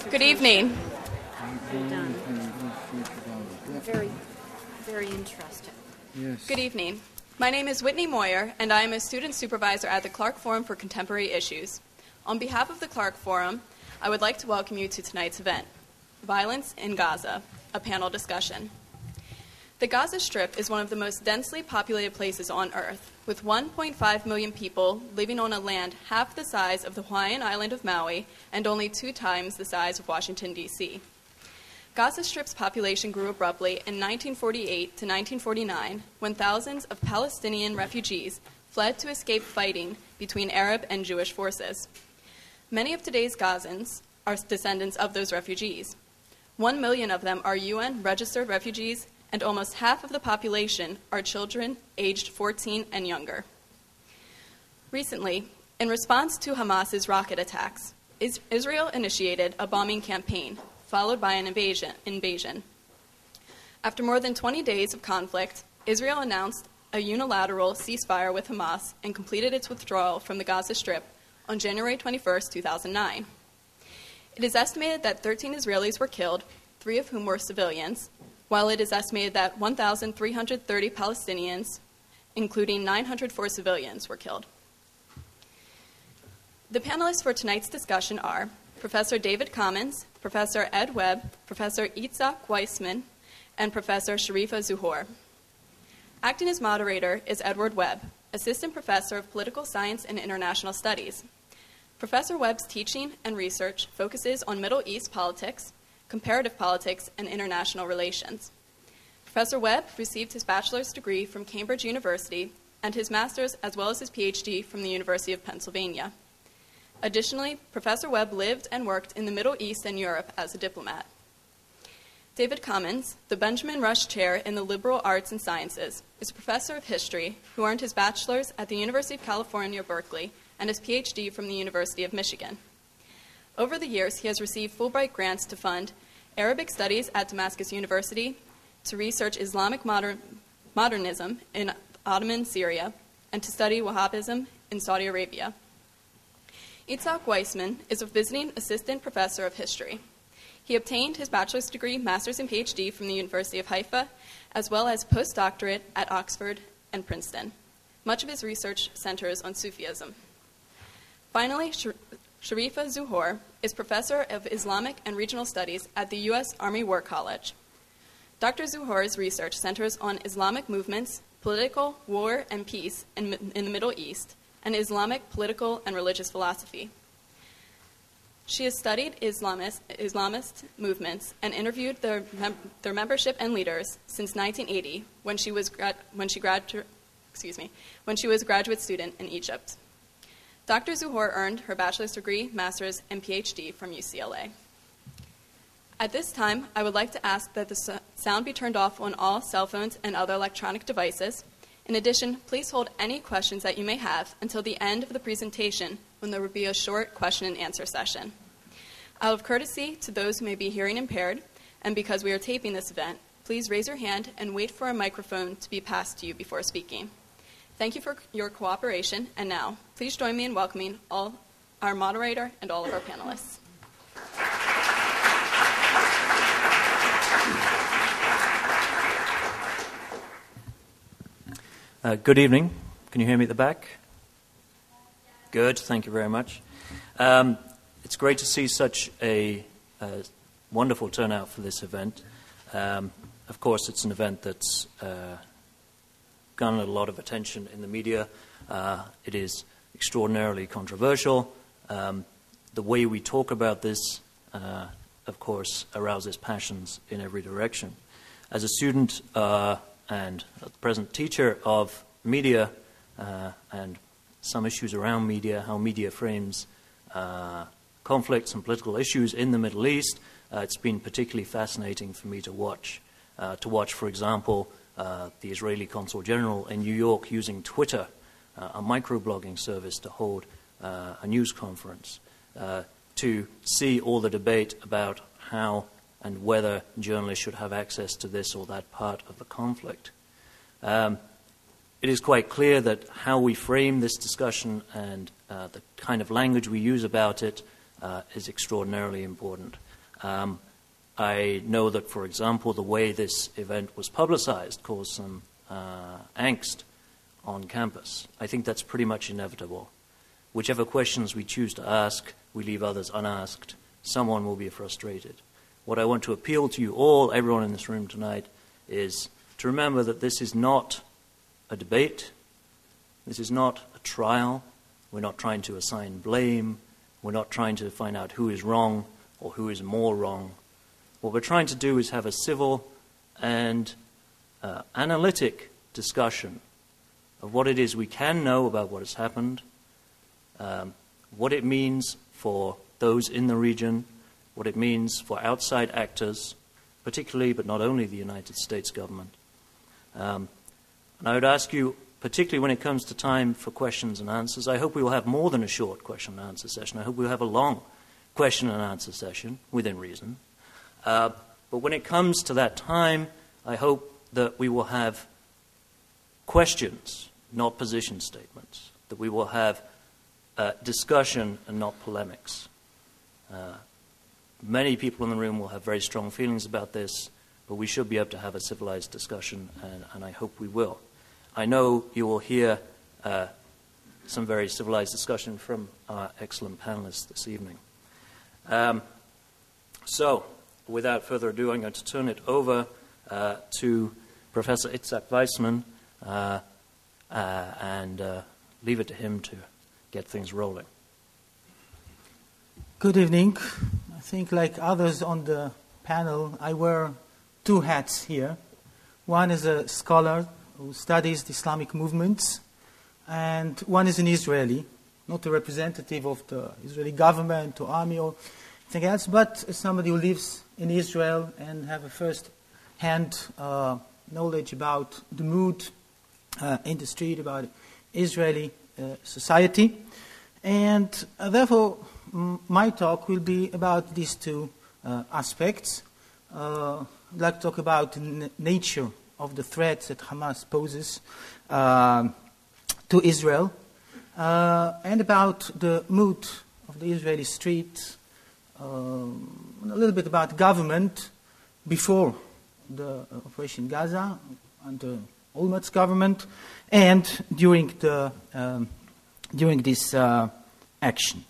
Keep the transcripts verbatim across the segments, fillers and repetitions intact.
Good evening. Well done. Very, very interesting. Yes. Good evening. My name is Whitney Moyer, and I am a student supervisor at the Clark Forum for Contemporary Issues. On behalf of the Clark Forum, I would like to welcome you to tonight's event, Violence in Gaza, a panel discussion. The Gaza Strip is one of the most densely populated places on Earth, with one point five million people living on a land half the size of the Hawaiian island of Maui and only two times the size of Washington, D C Gaza Strip's population grew abruptly in nineteen forty-eight to nineteen forty-nine, when thousands of Palestinian refugees fled to escape fighting between Arab and Jewish forces. Many of today's Gazans are descendants of those refugees. One million of them are U N-registered refugees, and almost half of the population are children aged fourteen and younger. Recently, in response to Hamas's rocket attacks, is- Israel initiated a bombing campaign, followed by an invasion. invasion. After more than twenty days of conflict, Israel announced a unilateral ceasefire with Hamas and completed its withdrawal from the Gaza Strip on January twenty-first, two thousand nine. It is estimated that thirteen Israelis were killed, three of whom were civilians, while it is estimated that one thousand three hundred thirty Palestinians, including nine hundred four civilians, were killed. The panelists for tonight's discussion are Professor David Commons, Professor Ed Webb, Professor Itzhak Weissman, and Professor Sharifa Zuhor. Acting as moderator is Edward Webb, Assistant Professor of Political Science and International Studies. Professor Webb's teaching and research focuses on Middle East politics, comparative politics, and international relations. Professor Webb received his bachelor's degree from Cambridge University and his master's as well as his P H D from the University of Pennsylvania. Additionally, Professor Webb lived and worked in the Middle East and Europe as a diplomat. David Commons, the Benjamin Rush Chair in the Liberal Arts and Sciences, is a professor of history who earned his bachelor's at the University of California, Berkeley, and his P H D from the University of Michigan. Over the years, he has received Fulbright grants to fund Arabic studies at Damascus University, to research Islamic modern, modernism in Ottoman Syria, and to study Wahhabism in Saudi Arabia. Itzhak Weissman is a visiting assistant professor of history. He obtained his bachelor's degree, master's, and P H D from the University of Haifa, as well as postdoctorate at Oxford and Princeton. Much of his research centers on Sufism. Finally, Sharifa Zuhor is professor of Islamic and Regional Studies at the U S Army War College. Doctor Zuhor's research centers on Islamic movements, political, war, and peace in, in the Middle East, and Islamic political and religious philosophy. She has studied Islamist, Islamist movements and interviewed their, mem- their membership and leaders since nineteen eighty, when she was grad- when she gradu- excuse me, when she was a graduate student in Egypt. Doctor Zuhor earned her bachelor's degree, master's, and P H D from U C L A. At this time, I would like to ask that the sound be turned off on all cell phones and other electronic devices. In addition, please hold any questions that you may have until the end of the presentation, when there will be a short question and answer session. Out of courtesy to those who may be hearing impaired, and because we are taping this event, please raise your hand and wait for a microphone to be passed to you before speaking. Thank you for your cooperation, and now, please join me in welcoming all our moderator and all of our panelists. Uh, good evening. Can you hear me at the back? Good, thank you very much. Um, it's great to see such a uh, wonderful turnout for this event. Um, of course, it's an event that's uh, garnered a lot of attention in the media. Uh, it is extraordinarily controversial. Um, the way we talk about this, uh, of course, arouses passions in every direction. As a student uh, and at the present teacher of media uh, and some issues around media, how media frames uh, conflicts and political issues in the Middle East, uh, it's been particularly fascinating for me to watch. Uh, to watch, for example, Uh, the Israeli Consul General in New York using Twitter, uh, a microblogging service, to hold uh, a news conference, uh, to see all the debate about how and whether journalists should have access to this or that part of the conflict. Um, it is quite clear that how we frame this discussion and uh, the kind of language we use about it uh, is extraordinarily important. Um, I know that, for example, the way this event was publicized caused some uh, angst on campus. I think that's pretty much inevitable. Whichever questions we choose to ask, we leave others unasked. Someone will be frustrated. What I want to appeal to you all, everyone in this room tonight, is to remember that this is not a debate. This is not a trial. We're not trying to assign blame. We're not trying to find out who is wrong or who is more wrong. What we're trying to do is have a civil and uh, analytic discussion of what it is we can know about what has happened, um, what it means for those in the region, what it means for outside actors, particularly but not only the United States government. Um, and I would ask you, particularly when it comes to time for questions and answers, I hope we will have more than a short question and answer session. I hope we'll have a long question and answer session, within reason. Uh, but when it comes to that time, I hope that we will have questions, not position statements, that we will have uh, discussion and not polemics. Uh, many people in the room will have very strong feelings about this, but we should be able to have a civilized discussion, and, and I hope we will. I know you will hear uh, some very civilized discussion from our excellent panelists this evening. Um, so, without further ado, I'm going to turn it over uh, to Professor Itzhak Weissman uh, uh, and uh, leave it to him to get things rolling. Good evening. I think, like others on the panel, I wear two hats here. One is a scholar who studies the Islamic movements, and one is an Israeli, not a representative of the Israeli government or army or anything else, but somebody who lives in Israel and have a first-hand uh, knowledge about the mood uh, in the street, about Israeli uh, society. And uh, therefore, m- my talk will be about these two uh, aspects. Uh, I'd like to talk about the n- nature of the threats that Hamas poses uh, to Israel, uh, and about the mood of the Israeli street, uh, a little bit about government before the uh, Operation Gaza, under Olmert's government, and during the um, during this uh, action.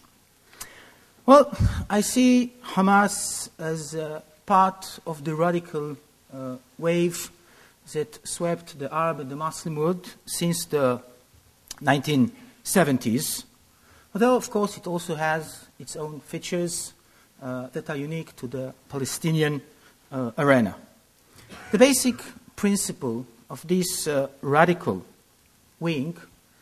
Well, I see Hamas as uh, part of the radical uh, wave that swept the Arab and the Muslim world since the nineteen seventies. Although, of course, it also has its own features uh, that are unique to the Palestinian uh, arena. The basic principle of this uh, radical wing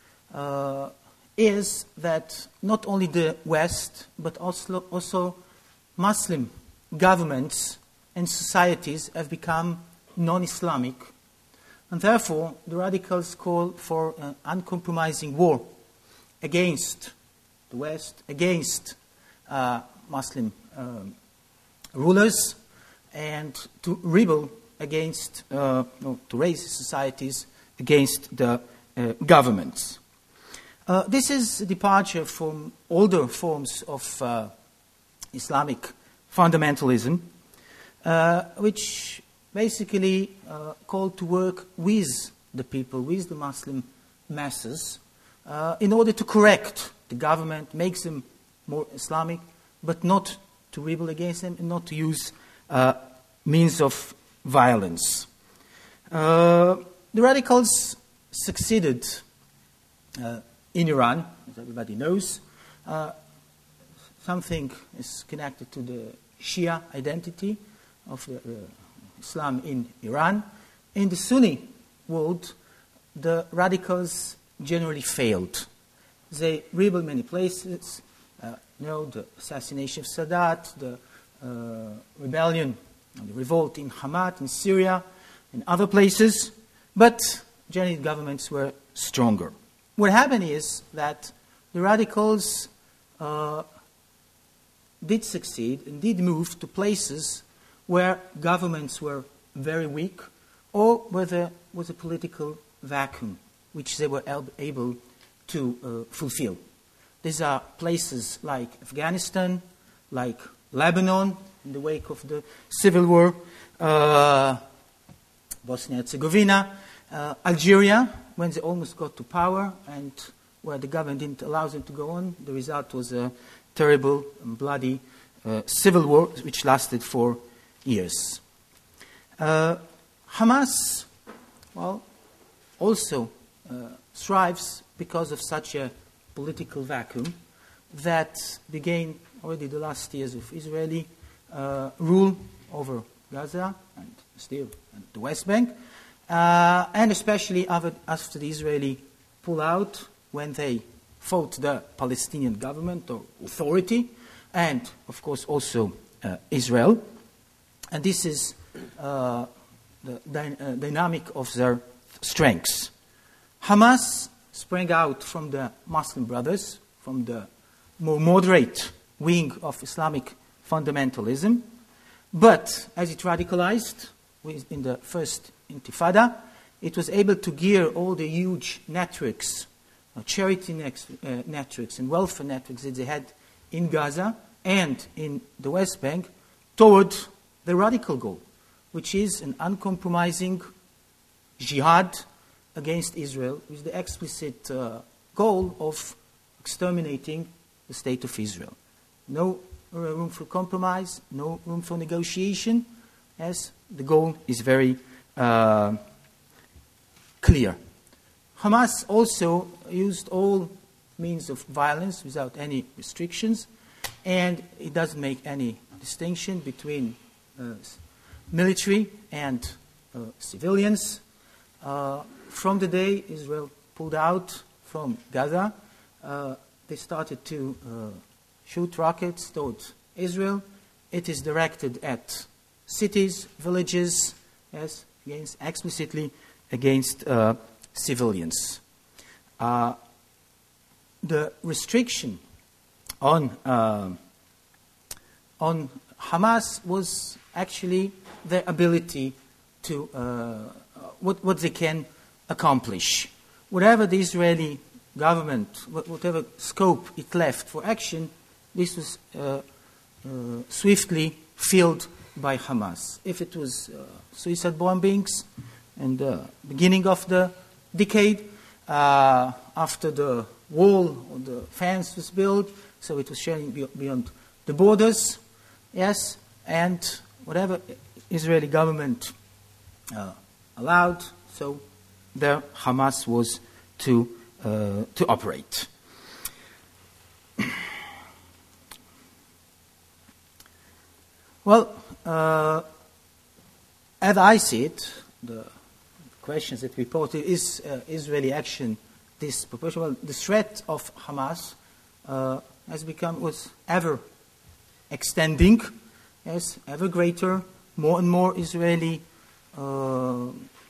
uh, is that not only the West, but also, also Muslim governments and societies have become non-Islamic. And therefore, the radicals call for an uncompromising war against the West, against uh, Muslim um, rulers, and to rebel against, uh, no, to raise societies against the uh, governments. Uh, this is a departure from older forms of uh, Islamic fundamentalism, uh, which basically uh, called to work with the people, with the Muslim masses, uh, in order to correct the government, make them more Islamic, but not to rebel against them and not to use uh, means of violence. Uh, the radicals succeeded uh, in Iran, as everybody knows. Uh, something is connected to the Shia identity of the uh, Islam in Iran. In the Sunni world, the radicals generally failed. They rebelled many places. Uh, you know, the assassination of Sadat, the uh, rebellion, the revolt in Hamat in Syria, and other places. But generally, governments were stronger. What happened is that the radicals uh, did succeed and did move to places where governments were very weak, or where there was a political vacuum which they were able to uh, fulfill. These are places like Afghanistan, like Lebanon, in the wake of the civil war, uh, Bosnia-Herzegovina, uh, Algeria, when they almost got to power and where the government didn't allow them to go on. The result was a terrible and bloody uh, civil war which lasted for years. Uh, Hamas, well, also uh, thrives because of such a political vacuum that began already the last years of Israeli uh, rule over Gaza and still and the West Bank, uh, and especially after, after the Israeli pull-out when they fought the Palestinian government or authority, and of course also uh, Israel. And this is uh, the dy- uh, dynamic of their strengths. Hamas sprang out from the Muslim Brothers, from the more moderate wing of Islamic fundamentalism, but as it radicalized in the first Intifada, it was able to gear all the huge networks, uh, charity next, uh, networks and welfare networks that they had in Gaza and in the West Bank toward the radical goal, which is an uncompromising jihad against Israel with the explicit uh, goal of exterminating the state of Israel. No room for compromise, no room for negotiation, as the goal is very uh, clear. Hamas also used all means of violence without any restrictions, and it doesn't make any distinction between uh, military and uh, civilians. Uh, from the day Israel pulled out from Gaza, uh, they started to uh, shoot rockets towards Israel. It is directed at cities, villages, yes, against, explicitly against uh, civilians. Uh, the restriction on uh, on Hamas was actually their ability to uh, what what they can accomplish. Whatever the Israeli government, whatever scope it left for action, this was uh, uh, swiftly filled by Hamas. If it was uh, suicide bombings in the beginning of the decade, uh, after the wall or the fence was built, so it was sharing beyond the borders, yes, and whatever Israeli government uh, allowed, so there Hamas was to uh, to operate. Well, uh, as I see it, the questions that we posed, is uh, Israeli action disproportional? Well, the threat of Hamas uh, has become, was ever extending, yes, ever greater. More and more Israeli uh,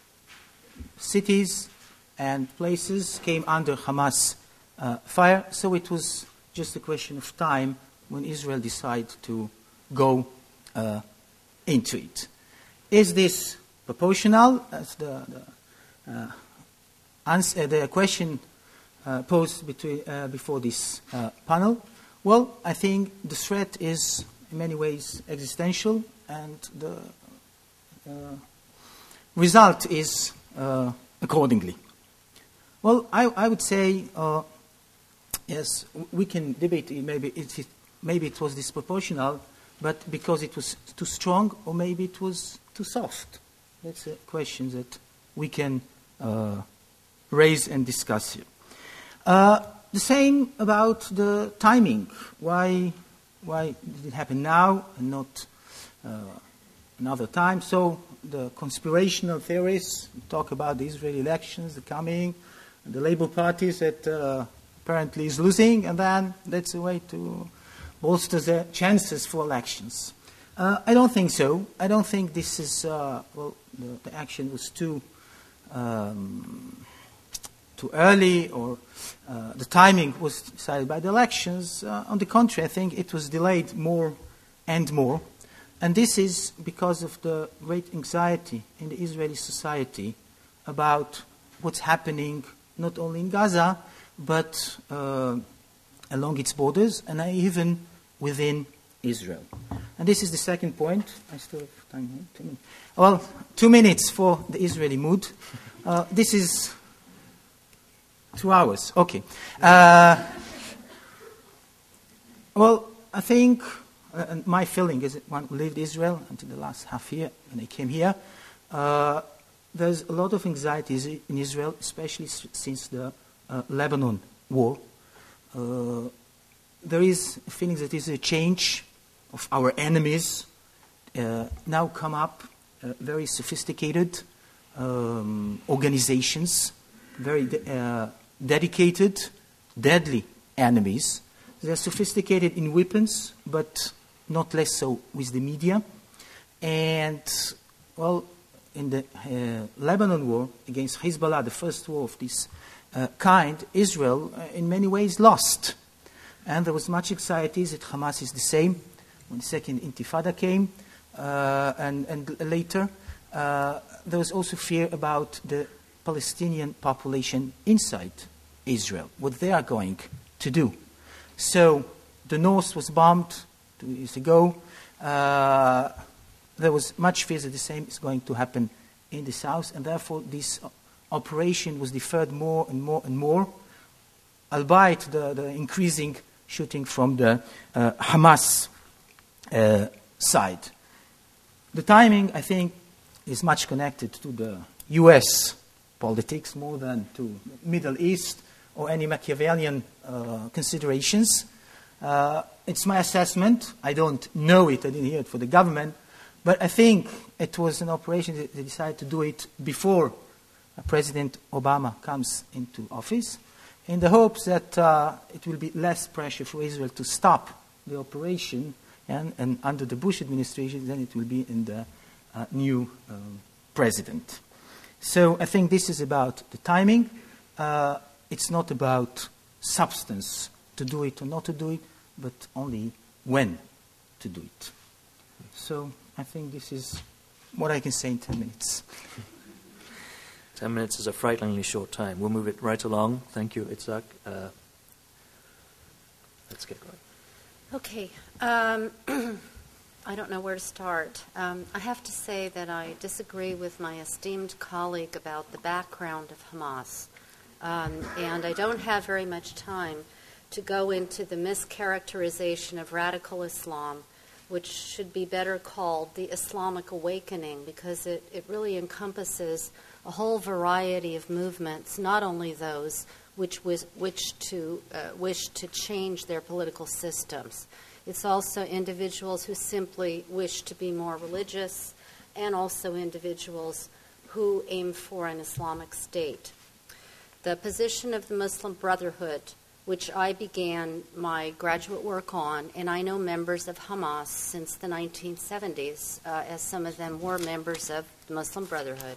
cities and places came under Hamas uh, fire, so it was just a question of time when Israel decided to go uh, into it. Is this proportional? That's the, the, uh, answer, the question uh, posed between, uh, before this uh, panel. Well, I think the threat is in many ways existential, and the uh, result is uh, accordingly. Well, I, I would say, uh, yes, we can debate maybe it, maybe it was disproportional, but because it was too strong, or maybe it was too soft. That's a question that we can uh, raise and discuss here. Uh, the same about the timing. Why, why did it happen now and not uh, another time? So the conspirational theorists talk about the Israeli elections, the coming, the Labour Party that uh, apparently is losing, and then that's a way to bolster the chances for elections. Uh, I don't think so. I don't think this is, uh, well, the, the action was too um, too early, or uh, the timing was decided by the elections. Uh, on the contrary, I think it was delayed more and more. And this is because of the great anxiety in the Israeli society about what's happening not only in Gaza, but uh, along its borders, and even within Israel. And this is the second point. I still have time. Right? Two minutes. Well, two minutes for the Israeli mood. Uh, this is two hours. Okay. Uh, well, I think, uh, and my feeling is that one who lived Israel until the last half year when I came here, uh, there's a lot of anxieties in Israel, especially s- since the uh, Lebanon war. Uh, there is a feeling that is a change of our enemies uh, now come up, uh, very sophisticated um, organizations, very de- uh, dedicated, deadly enemies. They are sophisticated in weapons, but not less so with the media. And, well, in the uh, Lebanon war against Hezbollah, the first war of this uh, kind, Israel, uh, in many ways, lost. And there was much anxiety that Hamas is the same. When the second Intifada came, uh, and, and later, uh, there was also fear about the Palestinian population inside Israel, what they are going to do. So the north was bombed two years ago. Uh, there was much fear that the same is going to happen in the south, and therefore this operation was deferred more and more and more, albeit the, the increasing shooting from the uh, Hamas uh, side. The timing, I think, is much connected to the U S politics more than to Middle East or any Machiavellian uh, considerations. Uh, it's my assessment. I don't know it. I didn't hear it for the government. But I think it was an operation that they decided to do it before uh, President Obama comes into office, in the hopes that uh, it will be less pressure for Israel to stop the operation, and, and under the Bush administration, then it will be in the uh, new um, president. So I think this is about the timing. Uh, it's not about substance, to do it or not to do it, but only when to do it. So I think this is what I can say in ten minutes. Ten minutes is a frighteningly short time. We'll move it right along. Thank you, Itzhak. Uh, let's get going. Okay. Um, I don't know where to start. Um, I have to say that I disagree with my esteemed colleague about the background of Hamas. Um, and I don't have very much time to go into the mischaracterization of radical Islam, which should be better called the Islamic awakening, because it, it really encompasses a whole variety of movements, not only those which wish, which to, uh, wish to change their political systems. It's also individuals who simply wish to be more religious, and also individuals who aim for an Islamic state. The position of the Muslim Brotherhood, which I began my graduate work on, and I know members of Hamas since the nineteen seventies, uh, as some of them were members of the Muslim Brotherhood,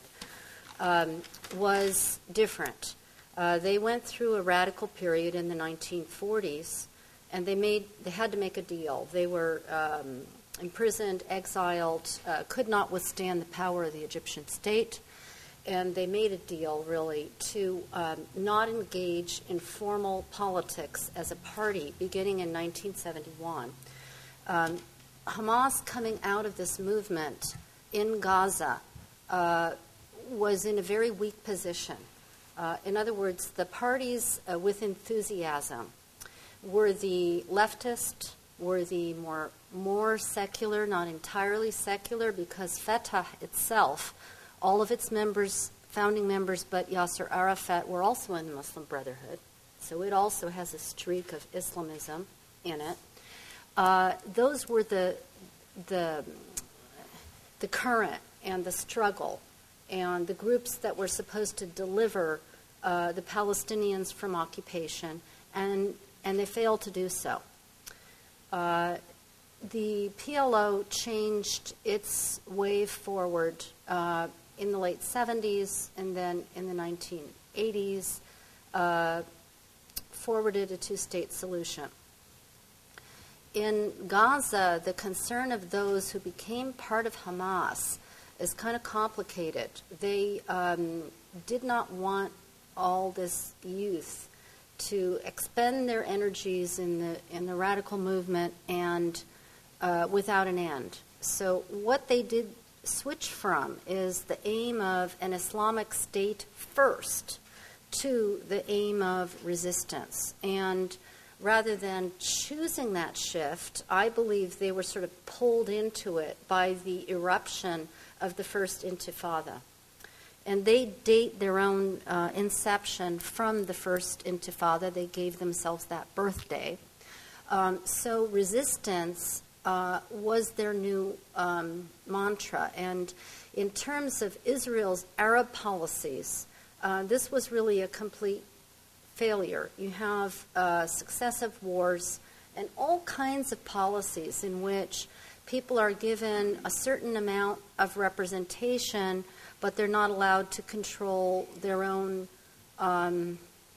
um, was different. Uh, they went through a radical period in the nineteen forties, and they made they had to make a deal. They were um, imprisoned, exiled, uh, could not withstand the power of the Egyptian state, and they made a deal, really, to um, not engage in formal politics as a party beginning in nineteen seventy-one. Um, Hamas, coming out of this movement in Gaza, uh, was in a very weak position. Uh, in other words, the parties uh, with enthusiasm were the leftist, were the more, more secular, not entirely secular, because Fatah itself, all of its members, founding members, but Yasser Arafat, were also in the Muslim Brotherhood. So it also has a streak of Islamism in it. Uh, those were the, the, the current and the struggle and the groups that were supposed to deliver uh, the Palestinians from occupation, and, and they failed to do so. Uh, the P L O changed its way forward uh, in the late seventies, and then in the nineteen eighties, uh, forwarded a two-state solution. In Gaza, the concern of those who became part of Hamas is kind of complicated. They um, did not want all this youth to expend their energies in the in the radical movement and uh, without an end. So what they did switch from is the aim of an Islamic state first to the aim of resistance. And rather than choosing that shift, I believe they were sort of pulled into it by the eruption of the first Intifada. And they date their own uh, inception from the first Intifada. They gave themselves that birthday. Um, so resistance uh, was their new um, mantra. And in terms of Israel's Arab policies, uh, this was really a complete failure. You have uh, successive wars and all kinds of policies in which people are given a certain amount of representation, but they're not allowed to control their own um,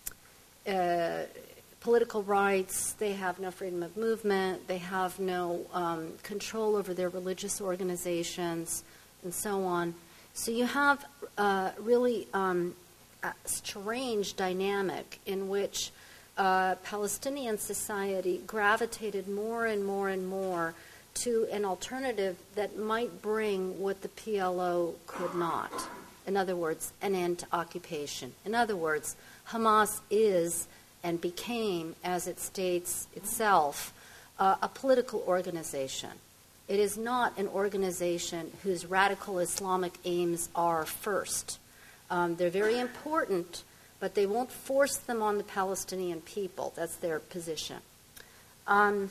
uh, political rights. They have no freedom of movement. They have no um, control over their religious organizations, and so on. So you have uh, really um, a strange dynamic in which uh, Palestinian society gravitated more and more and more to an alternative that might bring what the P L O could not. In other words, an end to occupation. In other words, Hamas is and became, as it states itself, uh, a political organization. It is not an organization whose radical Islamic aims are first. Um, they're very important, but they won't force them on the Palestinian people. That's their position. Um,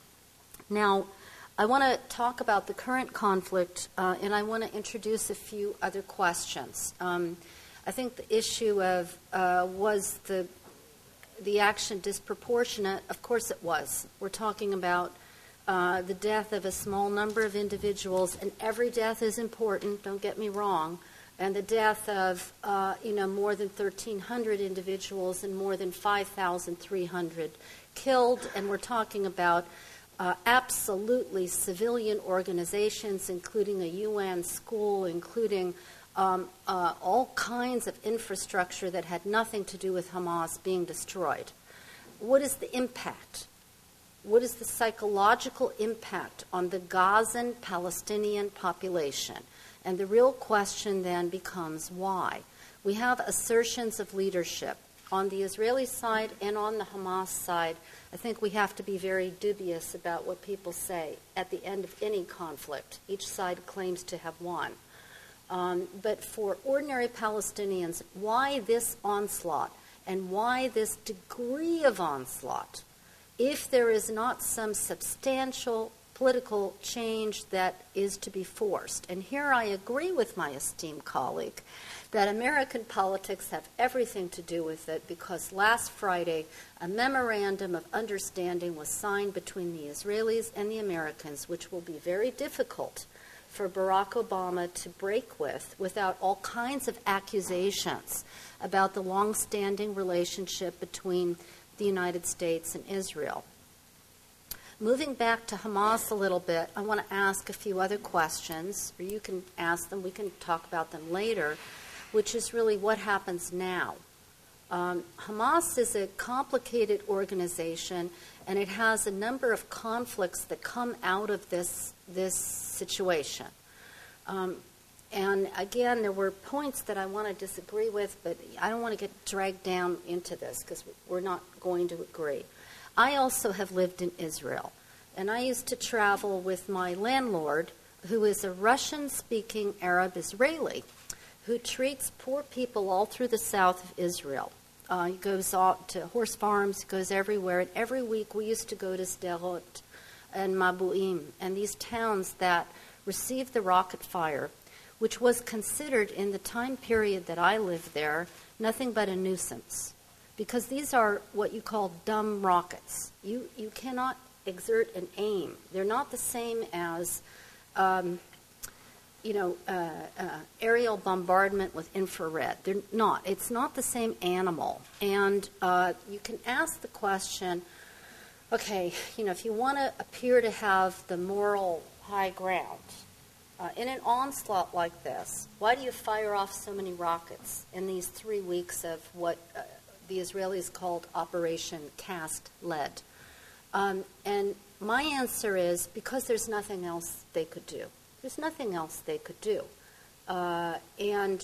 now, I want to talk about the current conflict, uh, and I want to introduce a few other questions. Um, I think the issue of uh, was the the action disproportionate? Of course it was. We're talking about uh, the death of a small number of individuals, and every death is important, don't get me wrong, and the death of uh, you know more than thirteen hundred individuals and more than five thousand three hundred killed, and we're talking about Uh, absolutely civilian organizations, including a U N school, including um, uh, all kinds of infrastructure that had nothing to do with Hamas being destroyed. What is the impact? What is the psychological impact on the Gazan Palestinian population? And the real question then becomes why. We have assertions of leadership on the Israeli side and on the Hamas side. I think we have to be very dubious about what people say at the end of any conflict. Each side claims to have won. Um, but for ordinary Palestinians, why this onslaught and why this degree of onslaught if there is not some substantial political change that is to be forced? And here I agree with my esteemed colleague that American politics have everything to do with it, because last Friday a memorandum of understanding was signed between the Israelis and the Americans, which will be very difficult for Barack Obama to break with without all kinds of accusations about the long-standing relationship between the United States and Israel. Moving back to Hamas a little bit, I want to ask a few other questions, or you can ask them, we can talk about them later, which is really what happens now. Um, Hamas is a complicated organization, and it has a number of conflicts that come out of this, this situation. Um, and again, there were points that I want to disagree with, but I don't want to get dragged down into this because we're not going to agree. I also have lived in Israel, and I used to travel with my landlord, who is a Russian-speaking Arab Israeli, who treats poor people all through the south of Israel. Uh, he goes out to horse farms, goes everywhere, and every week we used to go to Sderot and Mabuim, and these towns that received the rocket fire, which was considered in the time period that I lived there nothing but a nuisance, because these are what you call dumb rockets. You, you cannot exert an aim. They're not the same as um, you know, uh, uh, aerial bombardment with infrared. They're not. It's not the same animal. And uh, you can ask the question, okay, you know, if you want to appear to have the moral high ground, uh, in an onslaught like this, why do you fire off so many rockets in these three weeks of what uh, the Israelis called Operation Cast Lead? Um, and my answer is because there's nothing else they could do. There's nothing else they could do. Uh, and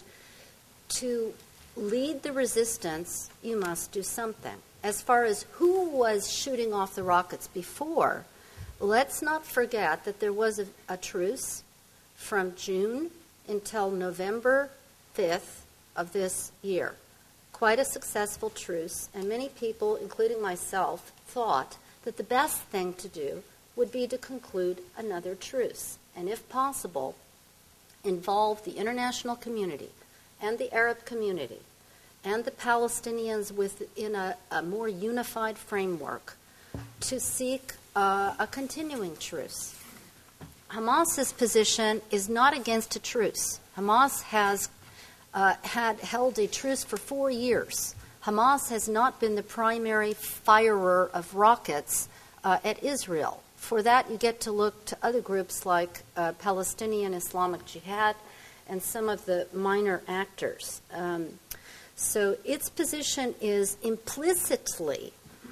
to lead the resistance, you must do something. As far as who was shooting off the rockets before, let's not forget that there was a, a truce from June until November fifth of this year. Quite a successful truce, and many people, including myself, thought that the best thing to do would be to conclude another truce, and if possible, involve the international community and the Arab community and the Palestinians within a, a more unified framework to seek uh, a continuing truce. Hamas's position is not against a truce. Hamas has uh, had held a truce for four years. Hamas has not been the primary firer of rockets uh, at Israel. For that, you get to look to other groups like uh, Palestinian Islamic Jihad and some of the minor actors. Um, so its position is implicitly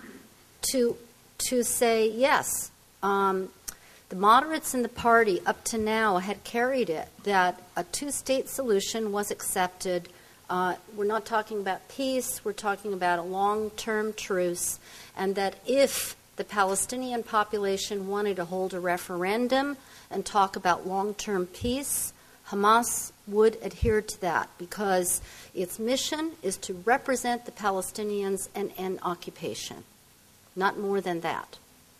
to to say, yes, um, the moderates in the party up to now had carried it, that a two-state solution was accepted. Uh, we're not talking about peace, we're talking about a long-term truce, and that if the Palestinian population wanted to hold a referendum and talk about long-term peace, Hamas would adhere to that because its mission is to represent the Palestinians and end occupation. Not more than that.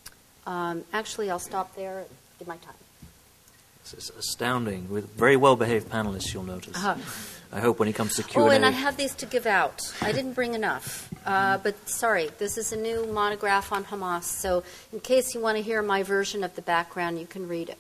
Um, actually, I'll stop there and give my time. It's astounding. With very well-behaved panelists, you'll notice. Uh-huh. I hope when it comes to Q and A... Oh, and I have these to give out. I didn't bring enough. Uh, but, sorry, this is a new monograph on Hamas, so in case you want to hear my version of the background, you can read it.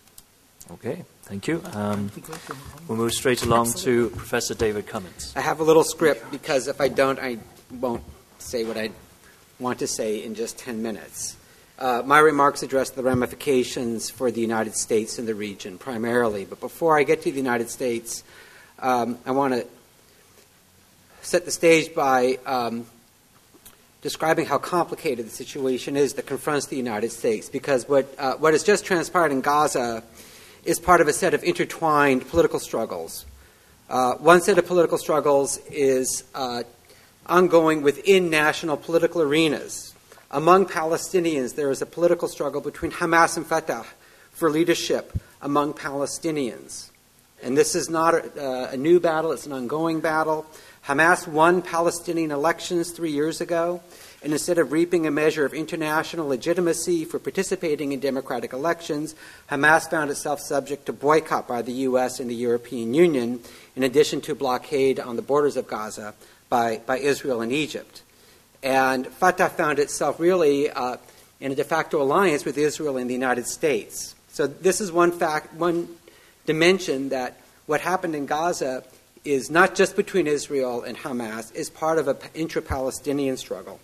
Okay, thank you. Um, we'll move straight along Absolutely. to Professor David Cummins. I have a little script because if I don't, I won't say what I want to say in just ten minutes. Uh, my remarks address the ramifications for the United States and the region primarily. But before I get to the United States, um, I want to set the stage by um, describing how complicated the situation is that confronts the United States. Because what uh, what has just transpired in Gaza is part of a set of intertwined political struggles. Uh, one set of political struggles is uh, ongoing within national political arenas. Among Palestinians, there is a political struggle between Hamas and Fatah for leadership among Palestinians. And this is not a, a new battle, it's an ongoing battle. Hamas won Palestinian elections three years ago, and instead of reaping a measure of international legitimacy for participating in democratic elections, Hamas found itself subject to boycott by the U S and the European Union, in addition to blockade on the borders of Gaza by, by Israel and Egypt. And Fatah found itself really uh, in a de facto alliance with Israel and the United States. So this is one fact, one dimension that what happened in Gaza is not just between Israel and Hamas, is part of an intra-Palestinian struggle.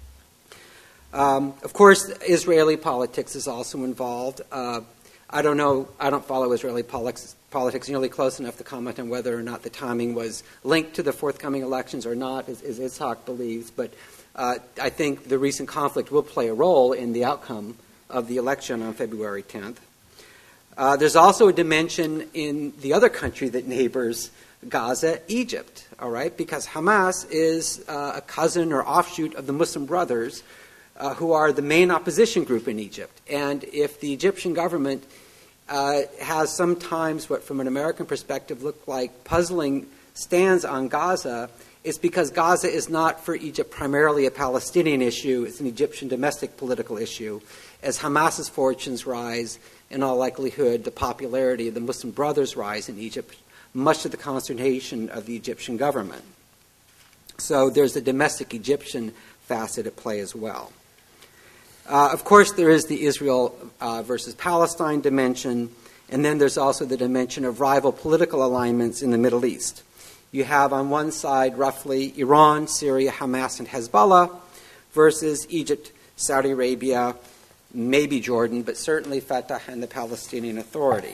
Um, of course, Israeli politics is also involved. Uh, I don't know, I don't follow Israeli politics, politics nearly close enough to comment on whether or not the timing was linked to the forthcoming elections or not, as, as Itzhak believes, but uh, I think the recent conflict will play a role in the outcome of the election on February tenth. Uh, there's also a dimension in the other country that neighbors Gaza, Egypt, all right, because Hamas is uh, a cousin or offshoot of the Muslim Brothers, uh, who are the main opposition group in Egypt. And if the Egyptian government uh, has sometimes what, from an American perspective, look like puzzling stands on Gaza, it's because Gaza is not for Egypt primarily a Palestinian issue, it's an Egyptian domestic political issue. As Hamas's fortunes rise, in all likelihood, the popularity of the Muslim Brothers rise in Egypt, much to the consternation of the Egyptian government. So there's a domestic Egyptian facet at play as well. Uh, of course, there is the Israel uh, versus Palestine dimension, and then there's also the dimension of rival political alignments in the Middle East. You have on one side roughly Iran, Syria, Hamas, and Hezbollah versus Egypt, Saudi Arabia, maybe Jordan, but certainly Fatah and the Palestinian Authority.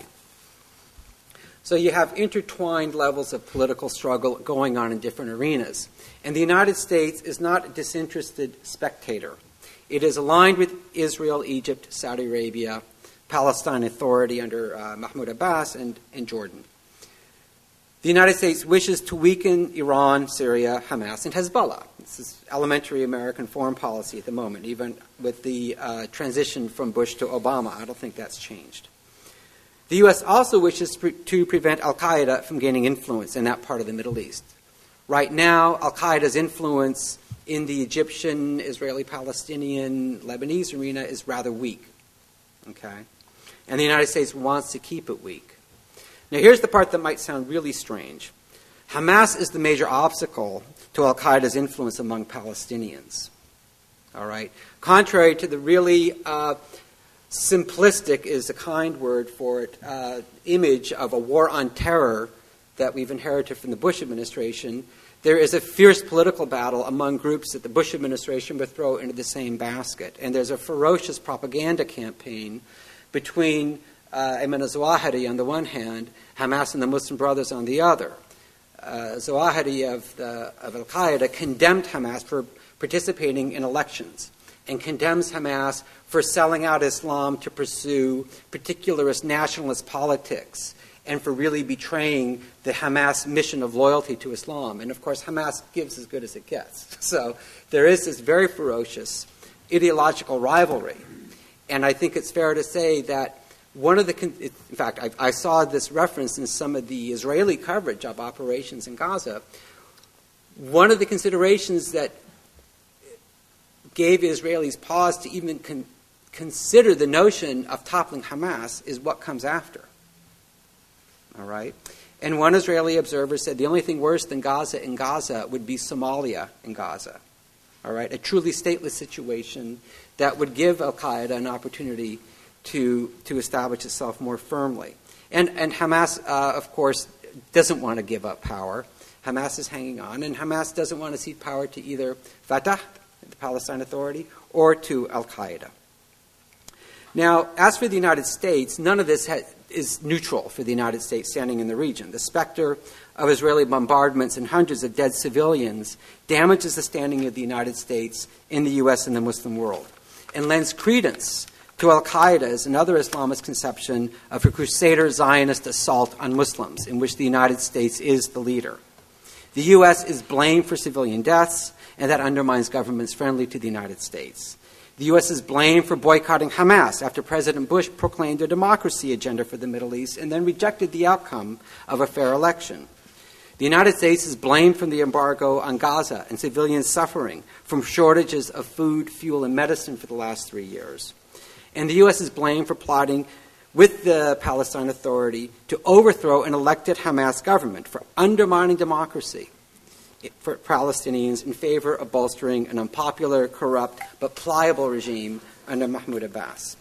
So you have intertwined levels of political struggle going on in different arenas. And the United States is not a disinterested spectator. It is aligned with Israel, Egypt, Saudi Arabia, Palestine Authority under uh, Mahmoud Abbas, and, and Jordan. The United States wishes to weaken Iran, Syria, Hamas, and Hezbollah. This is elementary American foreign policy at the moment, even with the uh, transition from Bush to Obama. I don't think that's changed. The U S also wishes pre- to prevent al-Qaeda from gaining influence in that part of the Middle East. Right now, al-Qaeda's influence in the Egyptian, Israeli, Palestinian, Lebanese arena is rather weak. Okay? And the United States wants to keep it weak. Now, here's the part that might sound really strange. Hamas is the major obstacle to al-Qaeda's influence among Palestinians. All right? Contrary to the really uh, simplistic is a kind word for it, uh, image of a war on terror that we've inherited from the Bush administration, there is a fierce political battle among groups that the Bush administration would throw into the same basket. And there's a ferocious propaganda campaign between uh, Ayman al-Zawahiri on the one hand, Hamas and the Muslim Brothers on the other. Uh, Zawahiri of, the, of al-Qaeda condemned Hamas for participating in elections and condemns Hamas for selling out Islam to pursue particularist nationalist politics and for really betraying the Hamas mission of loyalty to Islam. And, of course, Hamas gives as good as it gets. So there is this very ferocious ideological rivalry. And I think it's fair to say that one of the, con- in fact, I, I saw this reference in some of the Israeli coverage of operations in Gaza. One of the considerations that gave Israelis pause to even con- consider the notion of toppling Hamas is what comes after. All right? And one Israeli observer said the only thing worse than Gaza in Gaza would be Somalia in Gaza. All right? A truly stateless situation that would give al-Qaeda an opportunity to to establish itself more firmly. And, and Hamas, uh, of course, doesn't want to give up power. Hamas is hanging on, and Hamas doesn't want to cede power to either Fatah, the Palestine Authority, or to al-Qaeda. Now, as for the United States, none of this ha- is neutral for the United States standing in the region. The specter of Israeli bombardments and hundreds of dead civilians damages the standing of the United States in the U S and the Muslim world and lends credence to al-Qaeda's and other Islamist conception of a crusader Zionist assault on Muslims, in which the United States is the leader. The U S is blamed for civilian deaths, and that undermines governments friendly to the United States. The U S is blamed for boycotting Hamas after President Bush proclaimed a democracy agenda for the Middle East and then rejected the outcome of a fair election. The United States is blamed for the embargo on Gaza and civilian suffering from shortages of food, fuel, and medicine for the last three years. And the U S is blamed for plotting with the Palestine Authority to overthrow an elected Hamas government, for undermining democracy for Palestinians in favor of bolstering an unpopular, corrupt, but pliable regime under Mahmoud Abbas.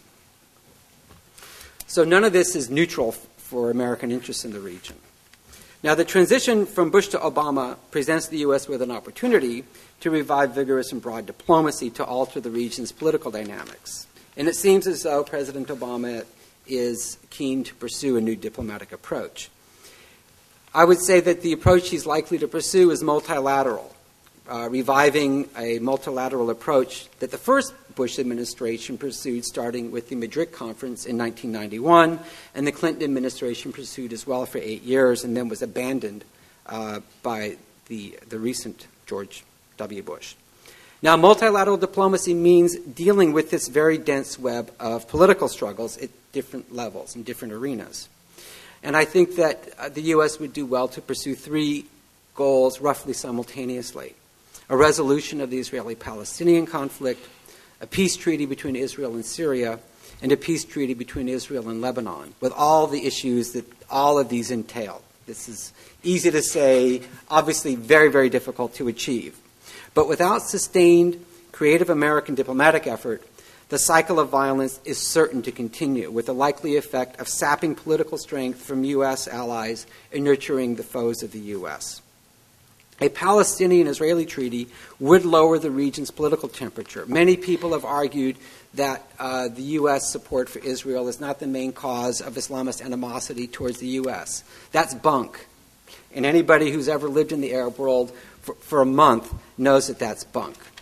So none of this is neutral for American interests in the region. Now, the transition from Bush to Obama presents the U S with an opportunity to revive vigorous and broad diplomacy to alter the region's political dynamics. And it seems as though President Obama is keen to pursue a new diplomatic approach. I would say that the approach he's likely to pursue is multilateral, uh, reviving a multilateral approach that the first Bush administration pursued starting with the Madrid Conference in nineteen ninety-one, and the Clinton administration pursued as well for eight years and then was abandoned uh, by the, the recent George W. Bush. Now, multilateral diplomacy means dealing with this very dense web of political struggles at different levels in different arenas. And I think that uh, the U S would do well to pursue three goals roughly simultaneously: a resolution of the Israeli-Palestinian conflict, a peace treaty between Israel and Syria, and a peace treaty between Israel and Lebanon, with all the issues that all of these entail. This is easy to say, obviously very, very difficult to achieve. But without sustained, creative American diplomatic effort, the cycle of violence is certain to continue, with the likely effect of sapping political strength from U S allies and nurturing the foes of the U S. A Palestinian-Israeli treaty would lower the region's political temperature. Many people have argued that uh, the U S support for Israel is not the main cause of Islamist animosity towards the U S. That's bunk. And anybody who's ever lived in the Arab world for, for a month knows that that's bunk.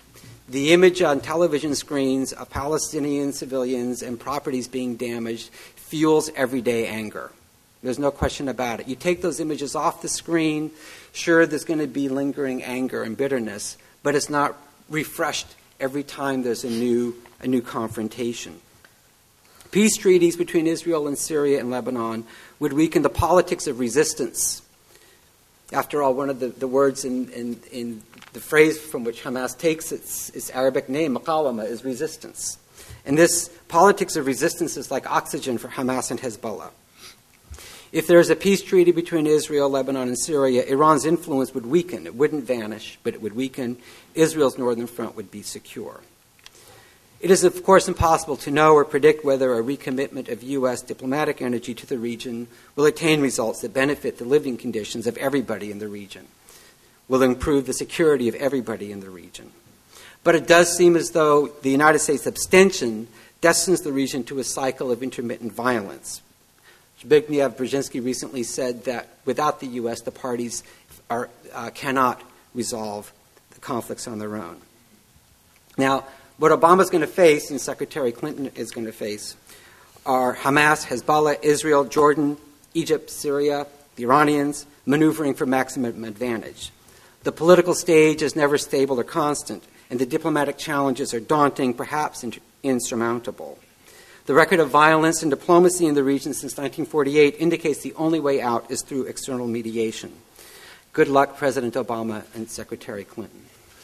The image on television screens of Palestinian civilians and properties being damaged fuels everyday anger. There's no question about it. You take those images off the screen, sure, there's going to be lingering anger and bitterness, but it's not refreshed every time there's a new, a new confrontation. Peace treaties between Israel and Syria and Lebanon would weaken the politics of resistance. After all, one of the, the words in, in, in the phrase from which Hamas takes its, its Arabic name, maqawama, is resistance. And this politics of resistance is like oxygen for Hamas and Hezbollah. If there is a peace treaty between Israel, Lebanon, and Syria, Iran's influence would weaken. It wouldn't vanish, but it would weaken. Israel's northern front would be secure. It is, of course, impossible to know or predict whether a recommitment of U S diplomatic energy to the region will attain results that benefit the living conditions of everybody in the region, will improve the security of everybody in the region. But it does seem as though the United States abstention destines the region to a cycle of intermittent violence. Zbigniew Brzezinski recently said that without the U S, the parties are, uh, cannot resolve the conflicts on their own. Now, what Obama's going to face and Secretary Clinton is going to face are Hamas, Hezbollah, Israel, Jordan, Egypt, Syria, the Iranians, maneuvering for maximum advantage. The political stage is never stable or constant, and the diplomatic challenges are daunting, perhaps insurmountable. The record of violence and diplomacy in the region since nineteen forty-eight indicates the only way out is through external mediation. Good luck, President Obama and Secretary Clinton.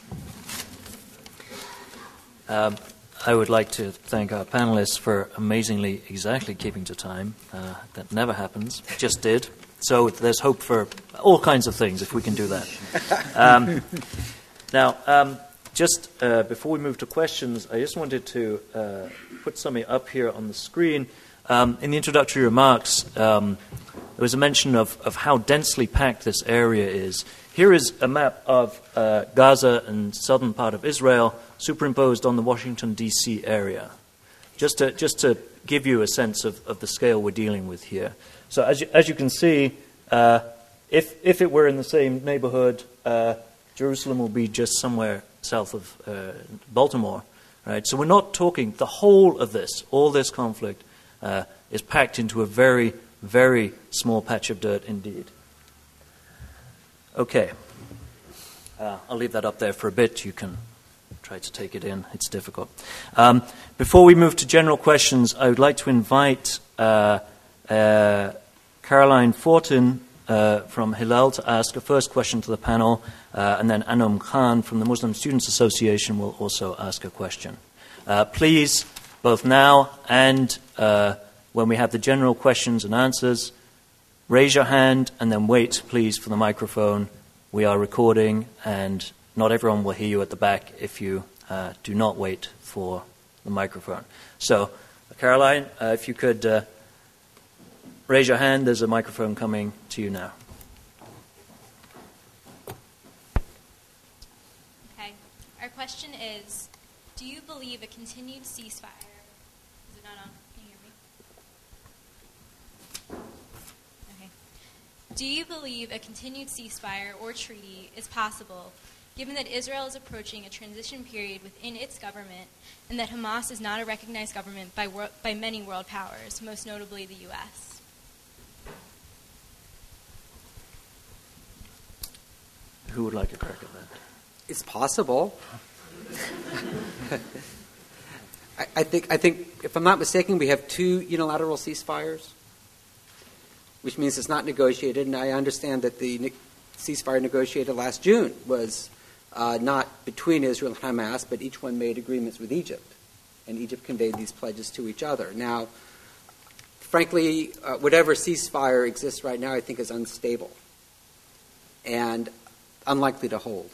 Um, I would like to thank our panelists for amazingly exactly keeping to time. Uh, that never happens. Just did. So there's hope for all kinds of things if we can do that. Um, now, um, just uh, before we move to questions, I just wanted to uh, put something up here on the screen. Um, in the introductory remarks, um, there was a mention of, of how densely packed this area is. Here is a map of uh, Gaza and southern part of Israel superimposed on the Washington, D C area, just to, just to give you a sense of, of the scale we're dealing with here. So as you, as you can see, uh, if, if it were in the same neighborhood, uh, Jerusalem will be just somewhere south of uh, Baltimore. Right? So we're not talking, the whole of this, all this conflict, uh, is packed into a very, very small patch of dirt indeed. Okay. Uh, I'll leave that up there for a bit. You can try to take it in. It's difficult. Um, before we move to general questions, I would like to invite uh, uh, Caroline Fortin uh, from Hillel to ask a first question to the panel, uh, and then Anum Khan from the Muslim Students Association will also ask a question. Uh, please, both now and uh, when we have the general questions and answers, raise your hand and then wait, please, for the microphone. We are recording, and not everyone will hear you at the back if you uh, do not wait for the microphone. So, Caroline, uh, if you could uh, raise your hand, there's a microphone coming to you now. Okay. Our question is, do you believe a continued ceasefire... Is it not on? Can you hear me? Okay. Do you believe a continued ceasefire or treaty is possible, given that Israel is approaching a transition period within its government and that Hamas is not a recognized government by, wor- by many world powers, most notably the U S? Who would like a crack at that? It's possible. I, I think, I think, if I'm not mistaken, we have two unilateral ceasefires, which means it's not negotiated. And I understand that the ne- ceasefire negotiated last June was uh, not between Israel and Hamas, but each one made agreements with Egypt, and Egypt conveyed these pledges to each other. Now, frankly, uh, whatever ceasefire exists right now, I think is unstable and unlikely to hold.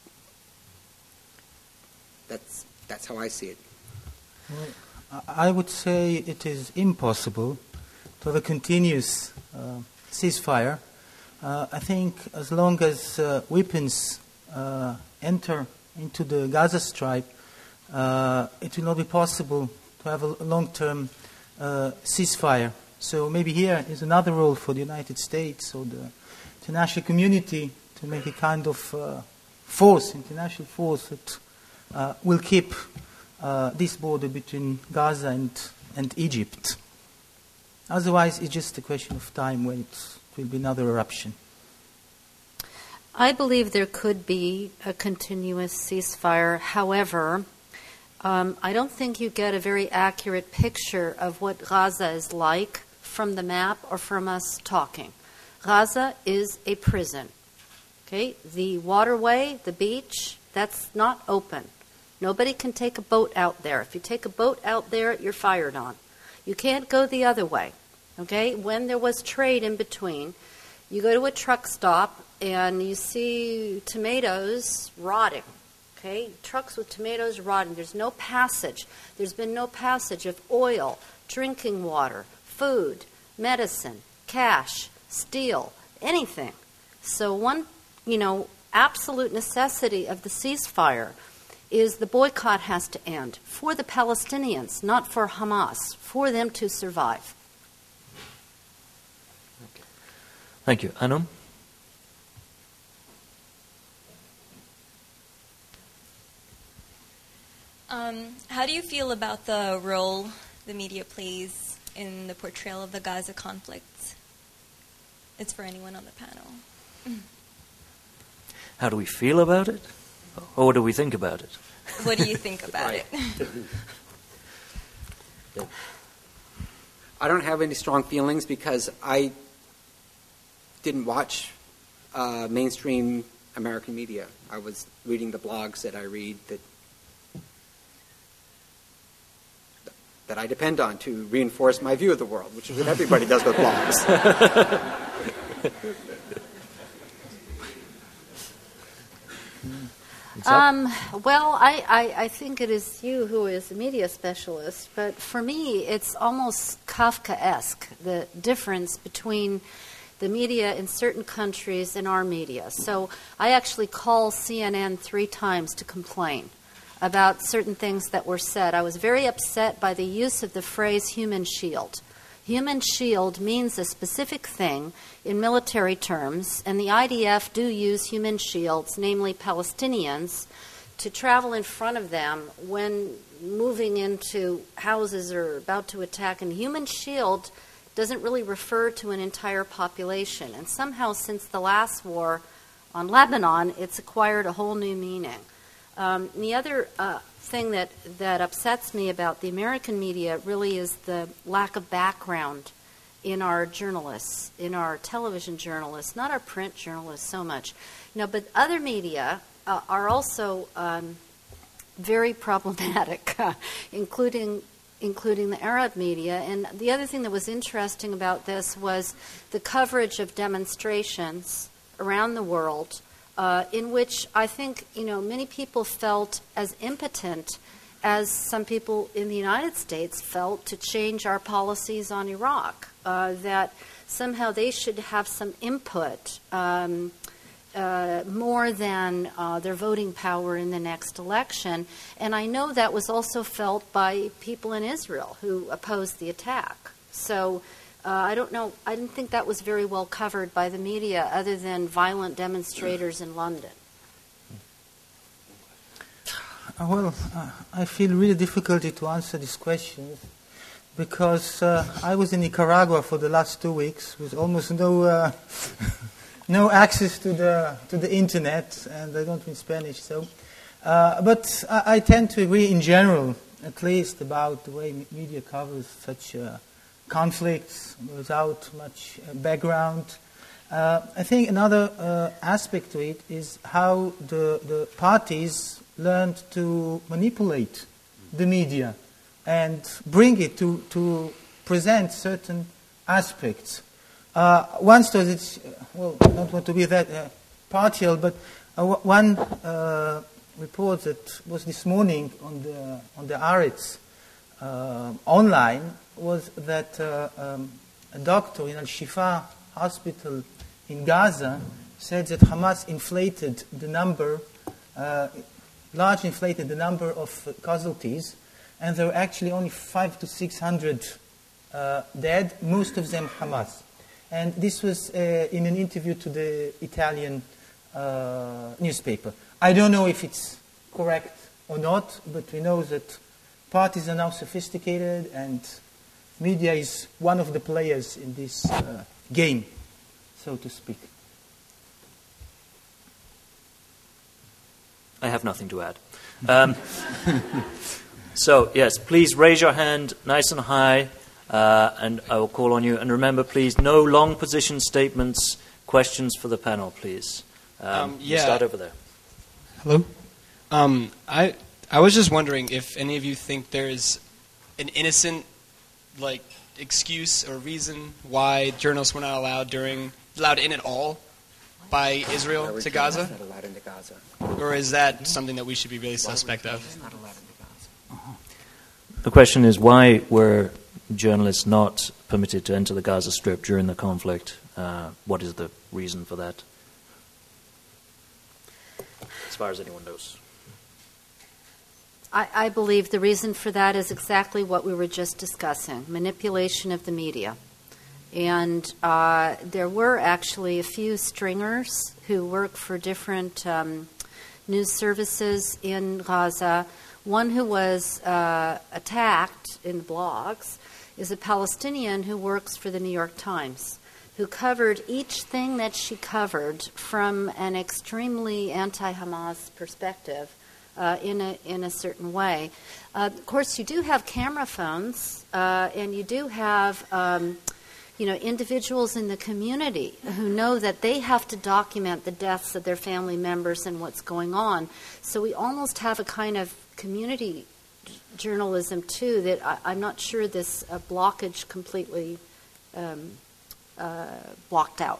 That's that's how I see it. Well, I would say it is impossible to have a continuous uh, ceasefire. Uh, I think as long as uh, weapons uh, enter into the Gaza Strip, uh, it will not be possible to have a long-term uh, ceasefire. So maybe here is another role for the United States or the international community to make a kind of uh, force, international force that uh, will keep uh, this border between Gaza and, and Egypt. Otherwise, it's just a question of time when it will be another eruption. I believe there could be a continuous ceasefire. However, um, I don't think you get a very accurate picture of what Gaza is like from the map or from us talking. Gaza is a prison. Okay, the waterway, the beach, that's not open. Nobody can take a boat out there. If you take a boat out there, you're fired on. You can't go the other way. Okay, when there was trade in between, you go to a truck stop and you see tomatoes rotting. Okay, trucks with tomatoes rotting. There's no passage. There's been no passage of oil, drinking water, food, medicine, cash, steel, anything. So one, you know, absolute necessity of the ceasefire is the boycott has to end for the Palestinians, not for Hamas, for them to survive. Thank you. Anum? Um, how do you feel about the role the media plays in the portrayal of the Gaza conflict? It's for anyone on the panel. How do we feel about it? Or what do we think about it? What do you think about it? I don't have any strong feelings because I didn't watch uh, mainstream American media. I was reading the blogs that I read that that I depend on to reinforce my view of the world, which is what everybody does with blogs. Um, well, I, I, I think it is you who is a media specialist, but for me, it's almost Kafkaesque, the difference between the media in certain countries and our media. So I actually called C N N three times to complain about certain things that were said. I was very upset by the use of the phrase human shield. Human shield means a specific thing in military terms, and the I D F do use human shields, namely Palestinians, to travel in front of them when moving into houses or about to attack. And human shield doesn't really refer to an entire population. And somehow since the last war on Lebanon, it's acquired a whole new meaning. Um, the other uh, thing that, that upsets me about the American media really is the lack of background in our journalists, in our television journalists, not our print journalists so much. You know, but other media uh, are also um, very problematic, uh, including including the Arab media. And the other thing that was interesting about this was the coverage of demonstrations around the world, Uh, in which I think, you know, many people felt as impotent as some people in the United States felt to change our policies on Iraq, uh, that somehow they should have some input um, uh, more than uh, their voting power in the next election. And I know that was also felt by people in Israel who opposed the attack. So Uh, I don't know, I didn't think that was very well covered by the media other than violent demonstrators in London. Uh, well, uh, I feel really difficulty to answer these questions because uh, I was in Nicaragua for the last two weeks with almost no uh, no access to the to the internet, and I don't speak Spanish. So, uh, but I, I tend to agree in general, at least, about the way media covers such Uh, conflicts without much uh, background. Uh, I think another uh, aspect to it is how the, the parties learned to manipulate the media and bring it to, to present certain aspects. Uh, one story that's, well, I don't want to be that uh, partial, but uh, one uh, report that was this morning on the, on the Haaretz uh, online was that uh, um, a doctor in Al-Shifa hospital in Gaza said that Hamas inflated the number, uh, large inflated the number of uh, casualties, and there were actually only five to six hundred uh, dead, most of them Hamas. And this was uh, in an interview to the Italian uh, newspaper. I don't know if it's correct or not, but we know that parties are now sophisticated and media is one of the players in this uh, game, so to speak. I have nothing to add. Um, so, yes, please raise your hand nice and high, uh, and I will call on you. And remember, please, no long position statements, questions for the panel, please. Um, Um, yeah. We'll start over there. Hello? Um, I I was just wondering if any of you think there is an innocent, like, excuse or reason why journalists were not allowed during allowed in at all by Israel to Gaza, Not allowed into Gaza. or is that something that we should be really suspect of? Not allowed into Gaza. The question is, why were journalists not permitted to enter the Gaza Strip during the conflict? Uh, what is the reason for that? As far as anyone knows. I, I believe the reason for that is exactly what we were just discussing, manipulation of the media. And uh, there were actually a few stringers who work for different um, news services in Gaza. One who was uh, attacked in the blogs is a Palestinian who works for the New York Times, who covered each thing that she covered from an extremely anti-Hamas perspective uh, in a in a certain way. Uh, of course, you do have camera phones, uh, and you do have um, you know individuals in the community who know that they have to document the deaths of their family members and what's going on. So we almost have a kind of community journalism too that I, I'm not sure this uh, blockage completely um, uh, blocked out.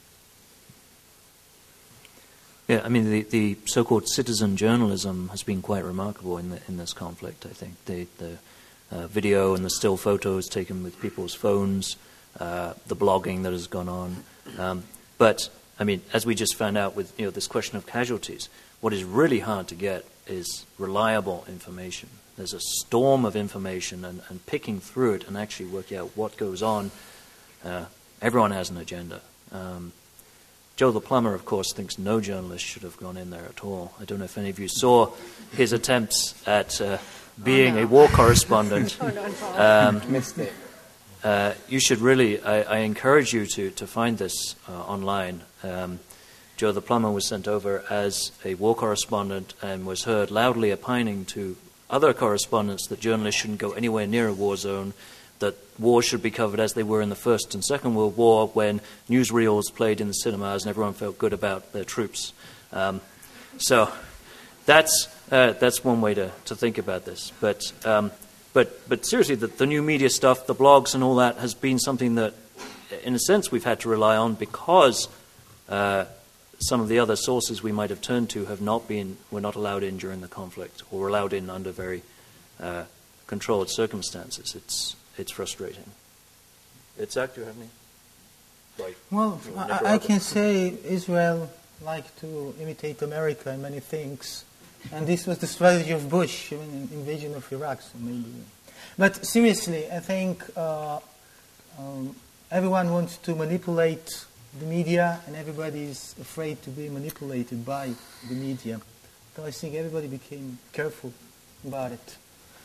Yeah, I mean, the, the so-called citizen journalism has been quite remarkable in the, in this conflict, I think. The, the uh, video and the still photos taken with people's phones, uh, the blogging that has gone on. Um, but, I mean, as we just found out with you know this question of casualties, what is really hard to get is reliable information. There's a storm of information, and, and picking through it and actually working out what goes on, uh, everyone has an agenda. Um, Joe the plumber, of course, thinks no journalist should have gone in there at all. I don't know if any of you saw his attempts at uh, being oh, no. a war correspondent. oh, no, no. Um, Missed it. uh, you should really, I, I encourage you to, to find this uh, online. Um, Joe the plumber was sent over as a war correspondent and was heard loudly opining to other correspondents that journalists shouldn't go anywhere near a war zone, that wars should be covered as they were in the First and Second World War, when newsreels played in the cinemas and everyone felt good about their troops. Um, so that's uh, that's one way to, to think about this. But um, but but seriously, the, the new media stuff, the blogs and all that, has been something that, in a sense, we've had to rely on because uh, some of the other sources we might have turned to have not been were not allowed in during the conflict, or were allowed in under very uh, controlled circumstances. It's It's frustrating. Itzhak, do you have any? Like, Well, you I, never I have can it. say Israel liked to imitate America in many things, and this was the strategy of Bush, I mean, invasion of Iraq, so maybe. But seriously, I think uh, um, everyone wants to manipulate the media, and everybody is afraid to be manipulated by the media. So I think everybody became careful about it.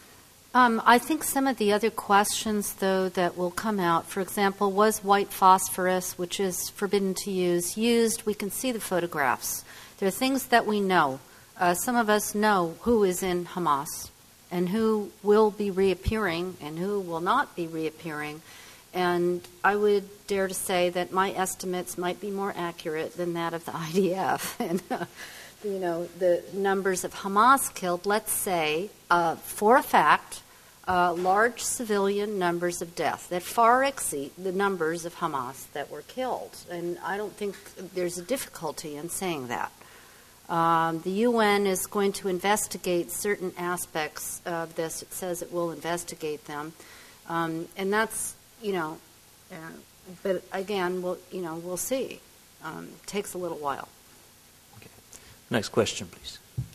Um, I think some of the other questions, though, that will come out, for example, was white phosphorus, which is forbidden to use, used? We can see the photographs. There are things that we know. Uh, some of us know who is in Hamas and who will be reappearing and who will not be reappearing. And I would dare to say that my estimates might be more accurate than that of the I D F. and, uh, you know, the numbers of Hamas killed, let's say, uh, for a fact, uh, large civilian numbers of death that far exceed the numbers of Hamas that were killed. And I don't think there's a difficulty in saying that. Um, the U N is going to investigate certain aspects of this. It says it will investigate them. Um, and that's, you know, uh, but again, we'll, you know, we'll see. Um, it takes a little while. Next question, please.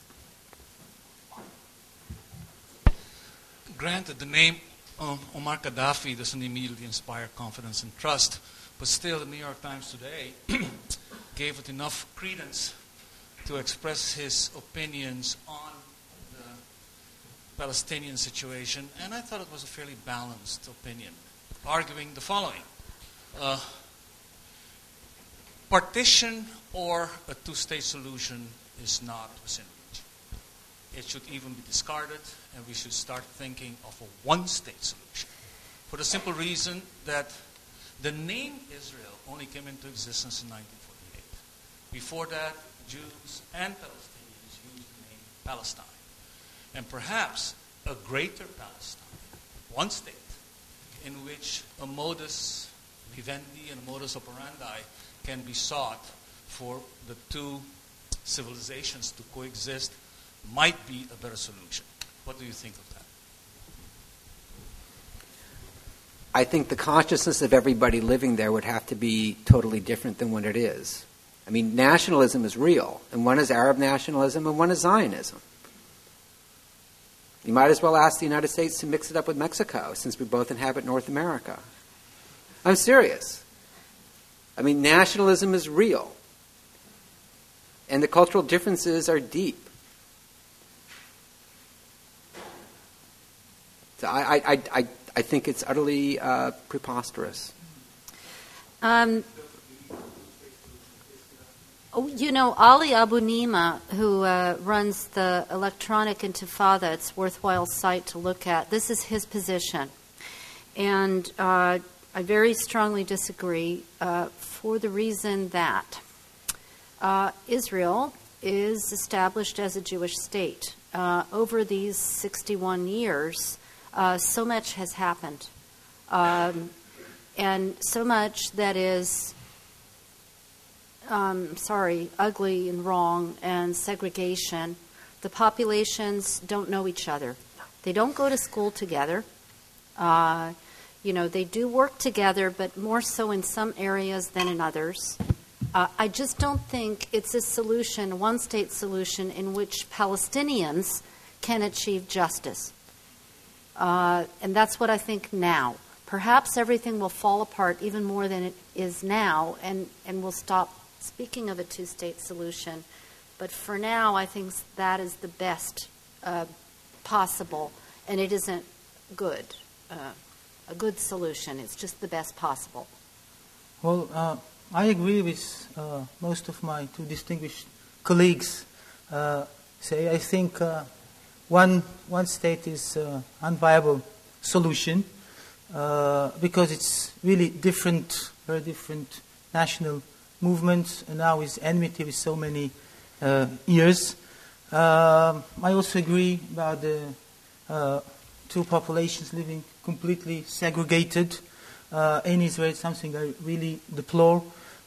Granted, the name um, Omar Gaddafi doesn't immediately inspire confidence and trust, but still the New York Times today gave it enough credence to express his opinions on the Palestinian situation, and I thought it was a fairly balanced opinion, arguing the following. Uh, partition or a two-state solution is not within reach. It should even be discarded, and we should start thinking of a one-state solution. For the simple reason that the name Israel only came into existence in nineteen forty-eight. Before that, Jews and Palestinians used the name Palestine. And perhaps a greater Palestine, one state, in which a modus vivendi and a modus operandi can be sought for the two civilizations to coexist, might be a better solution. What do you think of that? I think the consciousness of everybody living there would have to be totally different than what it is. I mean, nationalism is real, and one is Arab nationalism and one is Zionism. You might as well ask the United States to mix it up with Mexico, since we both inhabit North America. I'm serious. I mean, nationalism is real, and the cultural differences are deep. So I, I, I, I think it's utterly uh, preposterous. Um, oh, you know, Ali Abu Nima, who uh, runs the Electronic Intifada, it's a worthwhile site to look at. This is his position. And uh, I very strongly disagree uh, for the reason that uh, Israel is established as a Jewish state. Uh, over these sixty-one years, Uh, so much has happened, um, and so much that is, um, sorry, ugly and wrong, and segregation. The populations don't know each other. They don't go to school together. Uh, you know, they do work together, but more so in some areas than in others. Uh, I just don't think it's a solution, a one-state solution, in which Palestinians can achieve justice. Uh, and that's what I think now. Perhaps everything will fall apart even more than it is now, and, and we'll stop speaking of a two-state solution. But for now, I think that is the best uh, possible, and it isn't good, uh, a good solution. It's just the best possible. Well, uh, I agree with uh, most of my two distinguished colleagues. Uh, say, I think Uh, One one state is an uh, unviable solution uh, because it's really different, very different national movements, and now is enmity with so many uh, years. Uh, I also agree about the uh, two populations living completely segregated uh, in Israel. It's something I really deplore.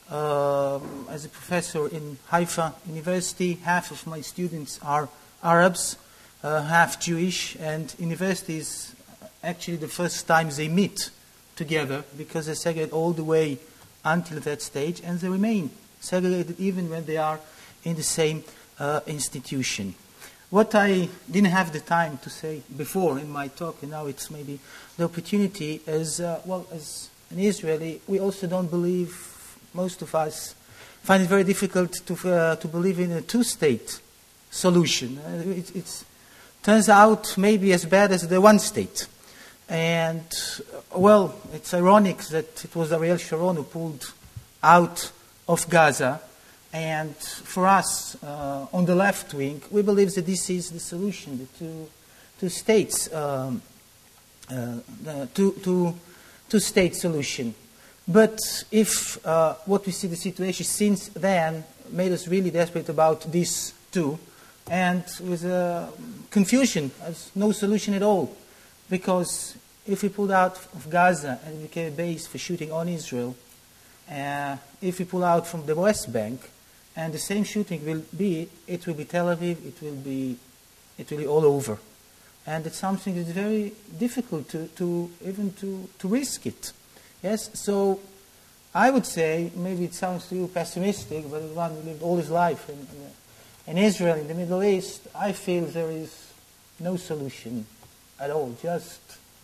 Uh, as a professor in Haifa University, half of my students are Arabs, uh, half Jewish, and universities actually the first time they meet together because they segregate all the way until that stage, and they remain segregated even when they are in the same uh, institution. What I didn't have the time to say before in my talk, and now it's maybe the opportunity, is, uh, well, as an Israeli, we also don't believe, most of us find it very difficult to, uh, to believe in a two-state solution. Uh, it it's, turns out maybe as bad as the one-state. And, well, it's ironic that it was Ariel Sharon who pulled out of Gaza. And for us, uh, on the left wing, we believe that this is the solution, the two, two states, um, uh, the two, two, two-state solution. But if uh, what we see the situation since then made us really desperate about these two, and with uh, confusion, as no solution at all, because if we pulled out of Gaza and it became a base for shooting on Israel, uh, if we pull out from the West Bank, and the same shooting will be, it will be Tel Aviv, it will be, it will be all over. And it's something that's very difficult to, to even to, to risk it. Yes, so I would say, maybe it sounds to you pessimistic, but as one who lived all his life in, in, in Israel, in the Middle East, I feel there is no solution at all, just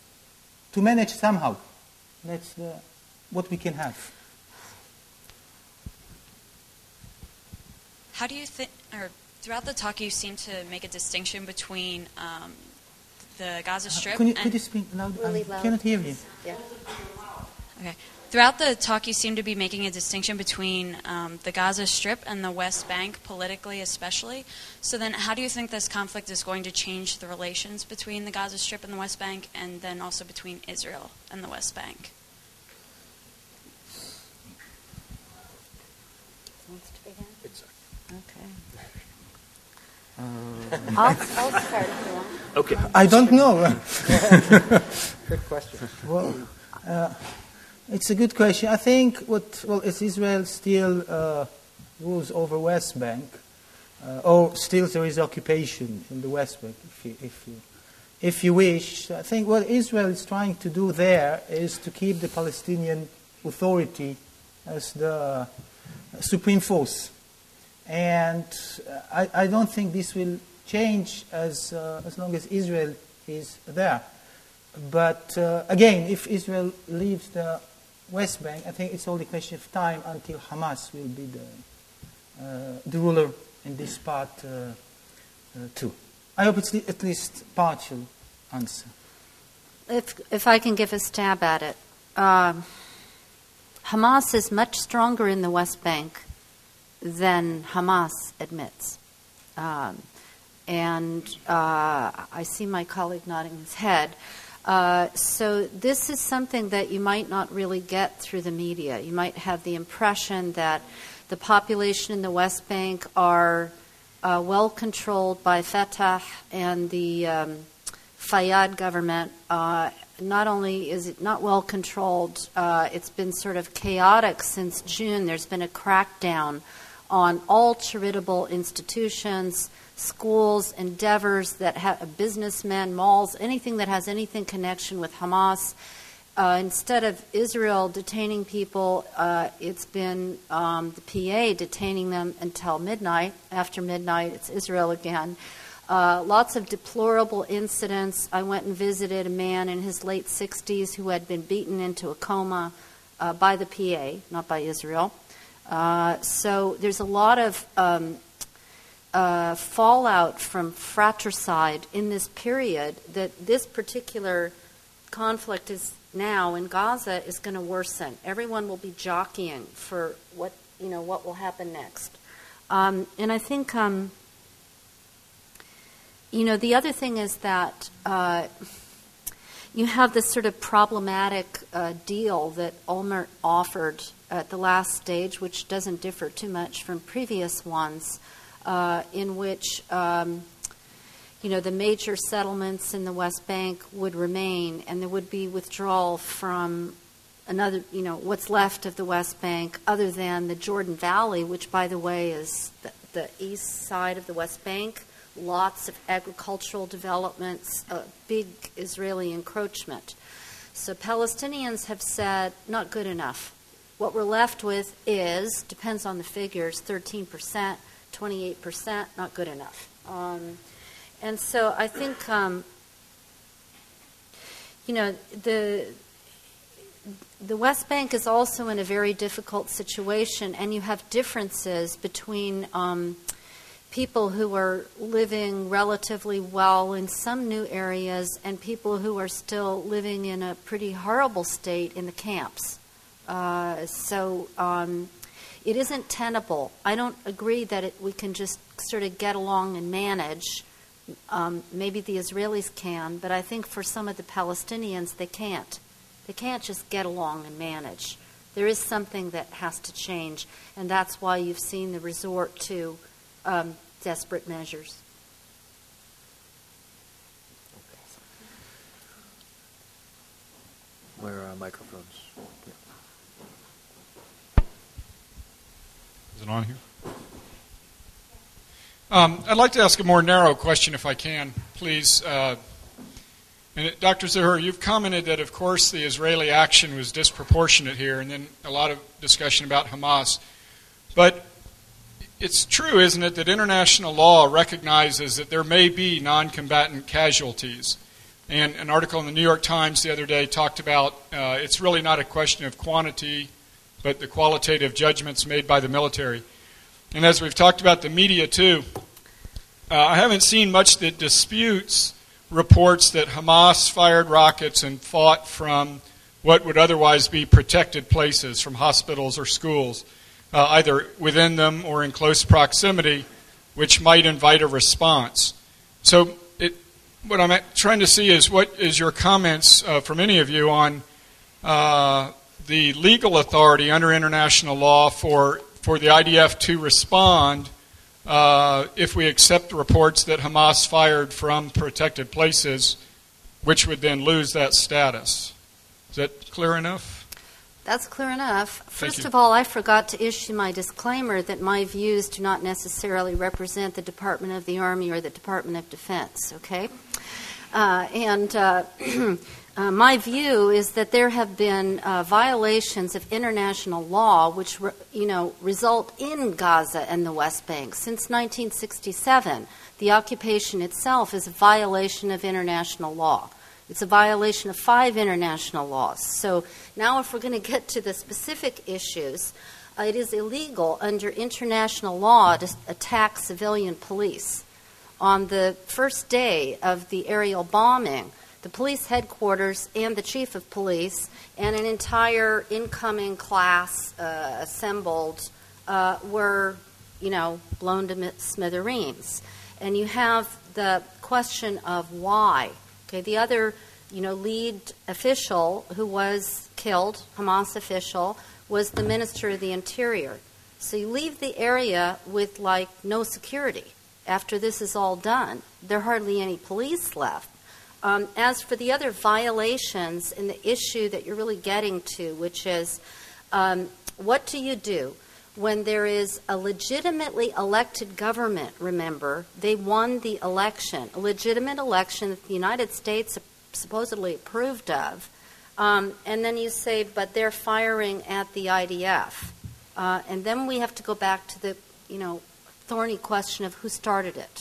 to manage somehow. That's the, what we can have. How do you think, or throughout the talk you seem to make a distinction between um, the Gaza Strip. Could you, and- could you speak loud? Really I loud. cannot hear you. Yeah. Okay. Throughout the talk, you seem to be making a distinction between um, the Gaza Strip and the West Bank, politically especially. So then how do you think this conflict is going to change the relations between the Gaza Strip and the West Bank, and then also between Israel and the West Bank? Wants to begin? Okay. Uh, I'll, I'll start if you want. okay. I don't know. Good question. Well, uh, it's a good question. I think what well, is Israel still uh, rules over West Bank, uh, or still there is occupation in the West Bank, if you, if you if you wish. I think what Israel is trying to do there is to keep the Palestinian Authority as the supreme force, and I, I don't think this will change as uh, as long as Israel is there. But uh, again, if Israel leaves the West Bank, I think it's only a question of time until Hamas will be the uh, the ruler in this part uh, uh, too. I hope it's at least partial answer. If, if I can give a stab at it, um, Hamas is much stronger in the West Bank than Hamas admits. Um, and uh, I see my colleague nodding his head. Uh, so this is something that you might not really get through the media. You might have the impression that the population in the West Bank are uh, well controlled by Fatah and the um, Fayyad government. Uh, not only is it not well controlled, uh, it's been sort of chaotic since June. There's been a crackdown on all charitable institutions, schools, endeavors that have businessmen, malls, anything that has anything connection with Hamas. Uh, instead of Israel detaining people, uh, it's been um, the P A detaining them until midnight. After midnight, it's Israel again. Uh, lots of deplorable incidents. I went and visited a man in his late sixties who had been beaten into a coma uh, by the P A, not by Israel. Uh, so there's a lot of um, uh, fallout from fratricide in this period that this particular conflict is now in Gaza is going to worsen. Everyone will be jockeying for what you know what will happen next. Um, and I think um, you know the other thing is that uh, you have this sort of problematic uh, deal that Olmert offered at the last stage, which doesn't differ too much from previous ones, uh, in which um, you know the major settlements in the West Bank would remain, and there would be withdrawal from another, you know, what's left of the West Bank, other than the Jordan Valley, which, by the way, is the, the east side of the West Bank. Lots of agricultural developments, a big Israeli encroachment. So Palestinians have said, not good enough. What we're left with is, depends on the figures, thirteen percent, twenty-eight percent, not good enough. Um, and so I think, um, you know, the the West Bank is also in a very difficult situation, and you have differences between um, people who are living relatively well in some new areas and people who are still living in a pretty horrible state in the camps. Uh, so um, it isn't tenable. I don't agree that it, we can just sort of get along and manage. Um, maybe the Israelis can, but I think for some of the Palestinians, they can't. They can't just get along and manage. There is something that has to change, and that's why you've seen the resort to um, desperate measures. Where are microphones? Is it on here? Um, I'd like to ask a more narrow question, if I can, please. Uh, and it, Doctor Zuhur, you've commented that, of course, the Israeli action was disproportionate here, and then a lot of discussion about Hamas. But it's true, isn't it, that international law recognizes that there may be non-combatant casualties. And an article in the New York Times the other day talked about uh, it's really not a question of quantity, but the qualitative judgments made by the military. And as we've talked about the media too, uh, I haven't seen much that disputes reports that Hamas fired rockets and fought from what would otherwise be protected places, from hospitals or schools, uh, either within them or in close proximity, which might invite a response. So it, what I'm trying to see is what is your comments uh, from any of you on uh, the legal authority under international law for, for the I D F to respond uh, if we accept the reports that Hamas fired from protected places, which would then lose that status. Is that clear enough? That's clear enough. Thank First you. of all, I forgot to issue my disclaimer that my views do not necessarily represent the Department of the Army or the Department of Defense, okay? Uh, and uh, uh, my view is that there have been uh, violations of international law which, re- you know, result in Gaza and the West Bank. Since nineteen sixty-seven, the occupation itself is a violation of international law. It's a violation of five international laws. So now if we're going to get to the specific issues, uh, it is illegal under international law to attack civilian police. On the first day of the aerial bombing, the police headquarters and the chief of police and an entire incoming class uh, assembled uh, were, you know, blown to smithereens. And you have the question of why. Okay, the other, you know, lead official who was killed, Hamas official, was the Minister of the Interior. So you leave the area with, like, no security. After this is all done, there are hardly any police left. Um, as for the other violations and the issue that you're really getting to, which is um, what do you do when there is a legitimately elected government? Remember, they won the election, a legitimate election that the United States supposedly approved of, um, and then you say, but they're firing at the I D F. Uh, and then we have to go back to the, you know, thorny question of who started it.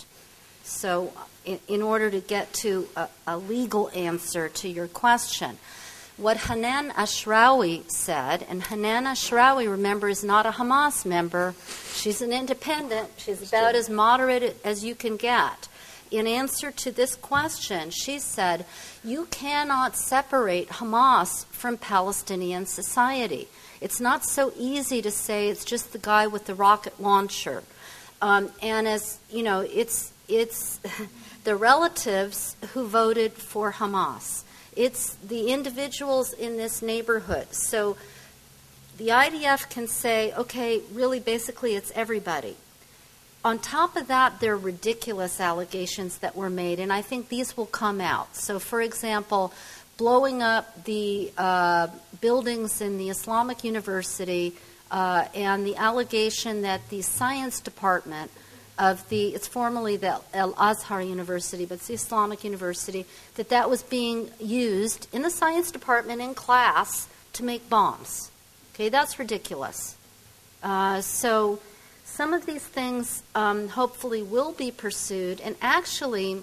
So in, in order to get to a, a legal answer to your question, what Hanan Ashrawi said, and Hanan Ashrawi, remember, is not a Hamas member. She's an independent. She's about as moderate as you can get. In answer to this question, she said, you cannot separate Hamas from Palestinian society. It's not so easy to say it's just the guy with the rocket launcher. Um, and as you know, it's it's the relatives who voted for Hamas. It's the individuals in this neighborhood. So the I D F can say, okay, really, basically, it's everybody. On top of that, there are ridiculous allegations that were made, and I think these will come out. So, for example, blowing up the uh, buildings in the Islamic University. Uh, and the allegation that the science department of the, it's formerly the Al-Azhar University, but it's the Islamic University, that that was being used in the science department in class to make bombs. Okay, that's ridiculous. Uh, so some of these things um, hopefully will be pursued, and actually,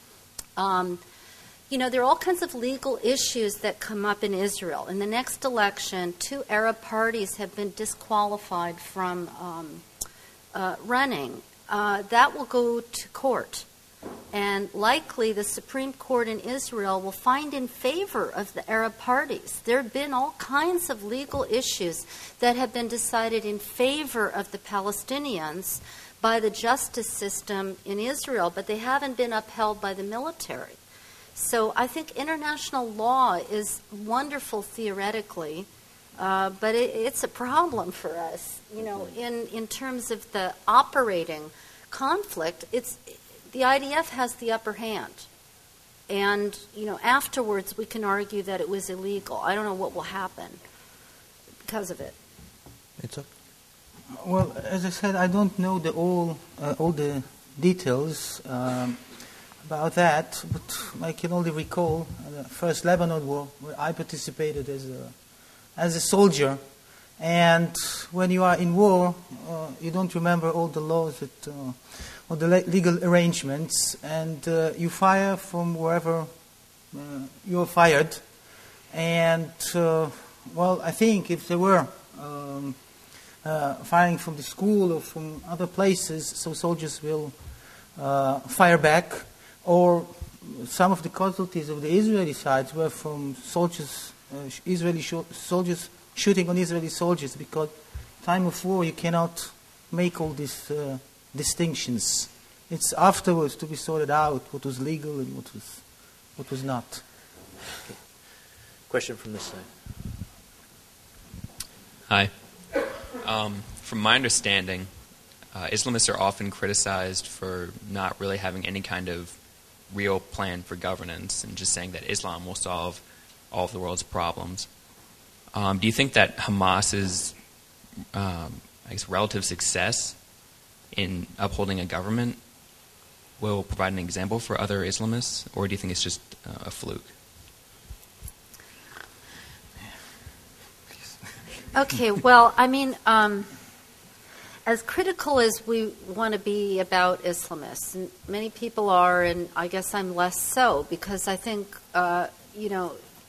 um, you know, there are all kinds of legal issues that come up in Israel. In the next election, two Arab parties have been disqualified from um, uh, running. Uh, that will go to court. And likely the Supreme Court in Israel will find in favor of the Arab parties. There have been all kinds of legal issues that have been decided in favor of the Palestinians by the justice system in Israel, but they haven't been upheld by the military. So I think international law is wonderful theoretically, uh, but it, it's a problem for us. You know, in, in terms of the operating conflict, it's the I D F has the upper hand. And, you know, afterwards we can argue that it was illegal. I don't know what will happen because of it. It's okay. Well, as I said, I don't know the all, uh, all the details. Um, about that, but I can only recall the first Lebanon war where I participated as a as a soldier, and when you are in war, uh, you don't remember all the laws that, uh, or the le- legal arrangements, and uh, you fire from wherever uh, you're fired, and uh, well, I think if there were um, uh, firing from the school or from other places, so soldiers will uh, fire back. Or some of the casualties of the Israeli sides were from soldiers, uh, Israeli sh- soldiers shooting on Israeli soldiers, because time of war you cannot make all these uh, distinctions. It's afterwards to be sorted out what was legal and what was what was not. Okay. Question from this side. Hi. Um, from my understanding, uh, Islamists are often criticized for not really having any kind of real plan for governance and just saying that Islam will solve all of the world's problems. Um, do you think that Hamas's, um, I guess, relative success in upholding a government will provide an example for other Islamists, or do you think it's just uh, a fluke? Okay, well, I mean, um, as critical as we want to be about Islamists, and many people are, and I guess I'm less so, because I think, uh, you know,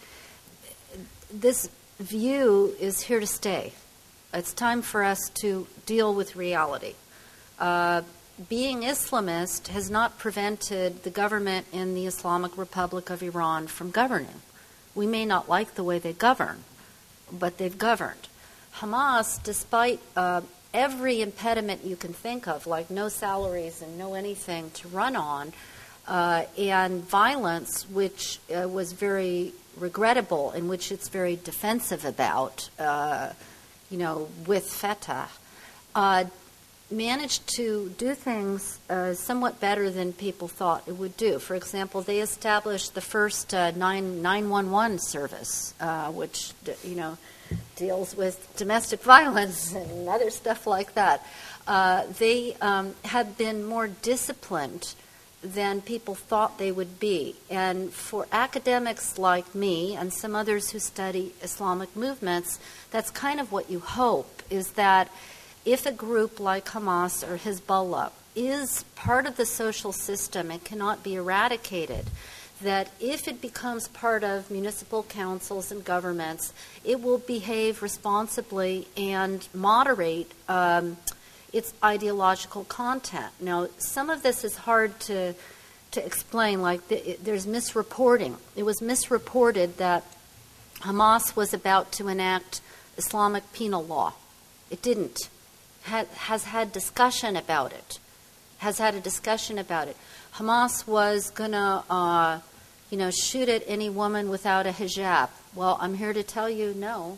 this view is here to stay. It's time for us to deal with reality. Uh, being Islamist has not prevented the government in the Islamic Republic of Iran from governing. We may not like the way they govern, but they've governed. Hamas, despite uh, every impediment you can think of, like no salaries and no anything to run on, uh, and violence, which uh, was very regrettable, and which it's very defensive about, uh, you know, with Fatah, uh, managed to do things uh, somewhat better than people thought it would do. For example, they established the first uh, nine one one service, uh, which, you know, deals with domestic violence and other stuff like that. Uh, they um, have been more disciplined than people thought they would be. And for academics like me and some others who study Islamic movements, that's kind of what you hope, is that if a group like Hamas or Hezbollah is part of the social system and cannot be eradicated, that if it becomes part of municipal councils and governments, it will behave responsibly and moderate um, its ideological content. Now, some of this is hard to to explain, like the, it, there's misreporting. It was misreported that Hamas was about to enact Islamic penal law. It didn't. Ha- has had discussion about it. Has had a discussion about it. Hamas was going to, uh, you know, shoot at any woman without a hijab. Well, I'm here to tell you, no.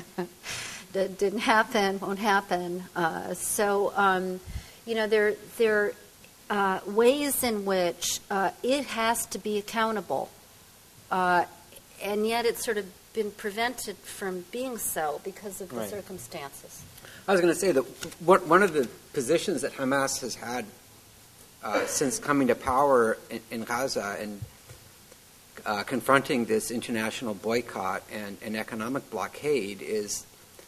That didn't happen, won't happen. Uh, so, um, you know, there, there are uh, ways in which uh, it has to be accountable. Uh, and yet it's sort of been prevented from being so because of the right. circumstances. I was going to say that one of the positions that Hamas has had uh, since coming to power in, in Gaza and uh, confronting this international boycott and, and economic blockade is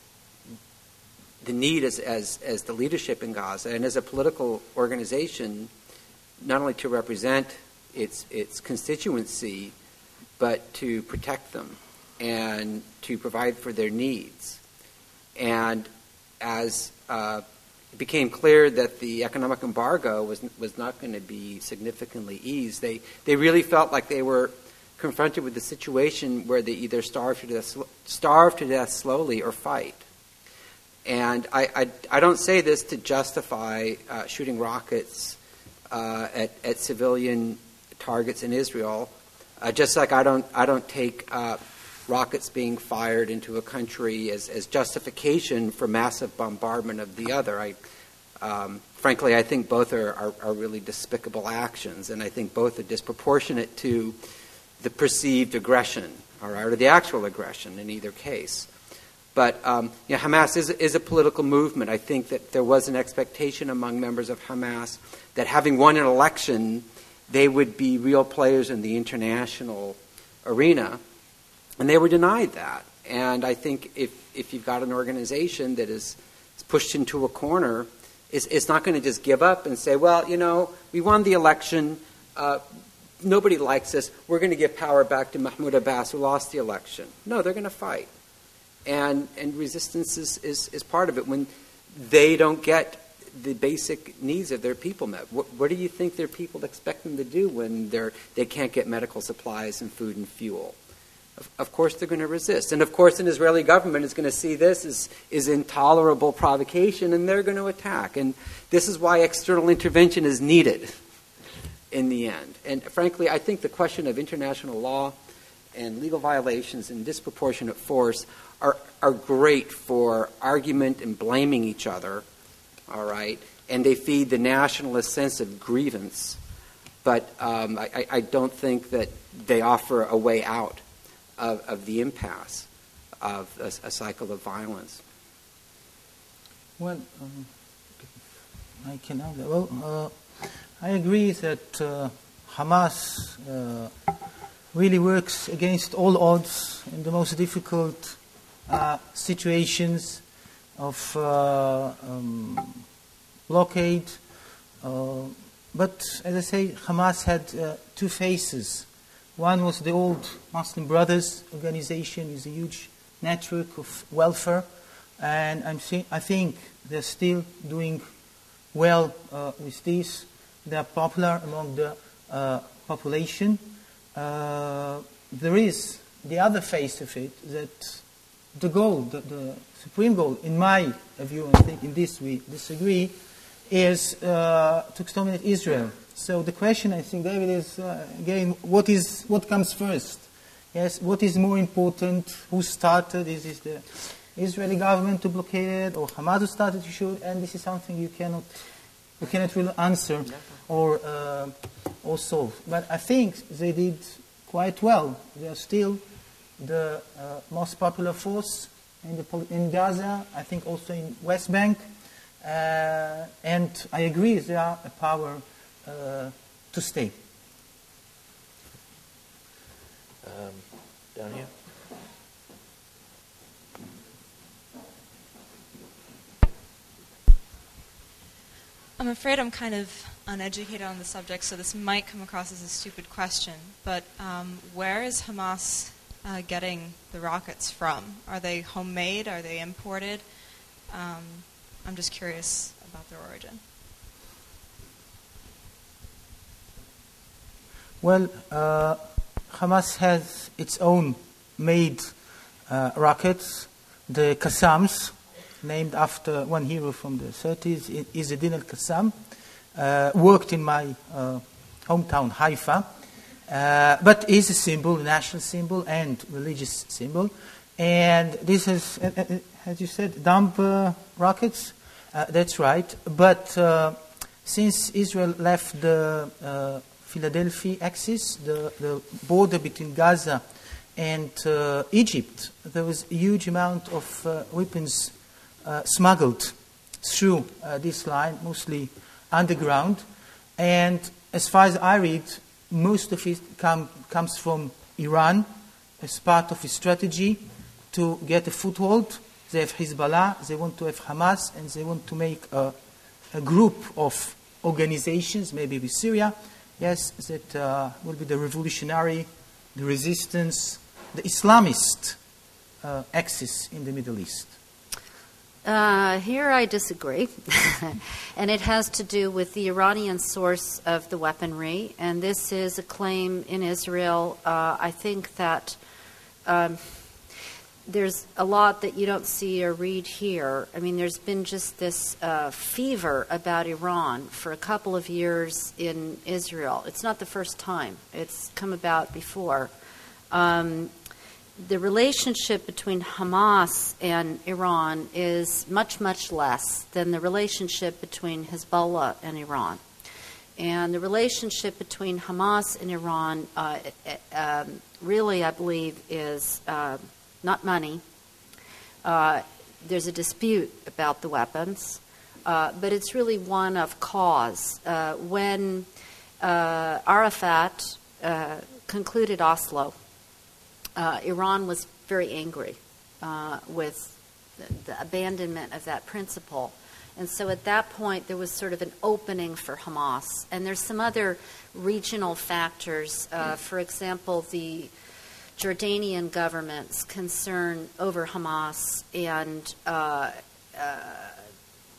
the need as, as, as the leadership in Gaza and as a political organization not only to represent its, its constituency, but to protect them and to provide for their needs. And as uh, it became clear that the economic embargo was was not going to be significantly eased, they, they really felt like they were confronted with the situation where they either starve to death, starve to death slowly or fight. And I, I, I don't say this to justify uh, shooting rockets uh, at, at civilian targets in Israel, uh, just like I don't I don't take uh, rockets being fired into a country as, as justification for massive bombardment of the other. I, um, frankly, I think both are, are, are really despicable actions, and I think both are disproportionate to the perceived aggression or, or the actual aggression in either case. But um, you know, Hamas is, is a political movement. I think that there was an expectation among members of Hamas that having won an election, they would be real players in the international arena. And they were denied that. And I think if, if you've got an organization that is pushed into a corner, it's, it's not going to just give up and say, well, you know, we won the election. Uh, nobody likes us. We're going to give power back to Mahmoud Abbas, who lost the election. No, they're going to fight. And and resistance is, is, is part of it. When they don't get the basic needs of their people met. What, what do you think their people expect them to do when they're, they can't get medical supplies and food and fuel? Of, of course they're going to resist. And of course an Israeli government is going to see this as, as intolerable provocation, and they're going to attack. And this is why external intervention is needed in the end. And frankly, I think the question of international law and legal violations and disproportionate force are, are great for argument and blaming each other, all right? And they feed the nationalist sense of grievance. But um, I, I don't think that they offer a way out of, of the impasse of a, a cycle of violence. Well, um, I can add that. Well, uh, I agree that uh, Hamas uh, really works against all odds in the most difficult uh, situations of uh, um, blockade. Uh, but as I say, Hamas had uh, two faces. One was the old Muslim Brothers organization, is a huge network of welfare, and I'm th- I think they're still doing well uh, with this. They are popular among the uh, population. Uh, there is the other face of it, that the goal, the, the supreme goal, in my view, and I think in this we disagree, is uh, to exterminate Israel. So the question, I think, David, is uh, again, what is what comes first? Yes, what is more important? Who started? Is it the Israeli government to blockade it, or Hamas who started to shoot? And this is something you cannot you cannot really answer or uh, or solve. But I think they did quite well. They are still the uh, most popular force in the in Gaza. I think also in West Bank. Uh, and I agree, they are a power uh, to stay. Um, down here. I'm afraid I'm kind of uneducated on the subject, so this might come across as a stupid question. But um, where is Hamas uh, getting the rockets from? Are they homemade? Are they imported? Um, I'm just curious about their origin. Well, uh, Hamas has its own made uh, rockets, the Qassams, named after one hero from the thirties, Izzeddin al-Qassam, uh, worked in my uh, hometown, Haifa, uh, but is a symbol, a national symbol and religious symbol. And this is, as you said, dump uh, rockets. Uh, that's right. But uh, since Israel left the uh, Philadelphia axis, the, the border between Gaza and uh, Egypt, there was a huge amount of uh, weapons uh, smuggled through uh, this line, mostly underground. And as far as I read, most of it come, comes from Iran as part of a strategy to get a foothold. They have Hezbollah, they want to have Hamas, and they want to make a, a group of organizations, maybe with Syria, yes, that uh, will be the revolutionary, the resistance, the Islamist uh, axis in the Middle East. Uh, here I disagree, and it has to do with the Iranian source of the weaponry, and this is a claim in Israel. Uh, I think that um, there's a lot that you don't see or read here. I mean, there's been just this uh, fever about Iran for a couple of years in Israel. It's not the first time. It's come about before. Um, the relationship between Hamas and Iran is much, much less than the relationship between Hezbollah and Iran. And the relationship between Hamas and Iran uh, um, really, I believe, is uh, not money. Uh, there's a dispute about the weapons, uh, but it's really one of cause. Uh, when uh, Arafat uh, concluded Oslo, Uh, Iran was very angry uh, with the, the abandonment of that principle. And so at that point, there was sort of an opening for Hamas. And there's some other regional factors. Uh, for example, the Jordanian government's concern over Hamas and uh, uh,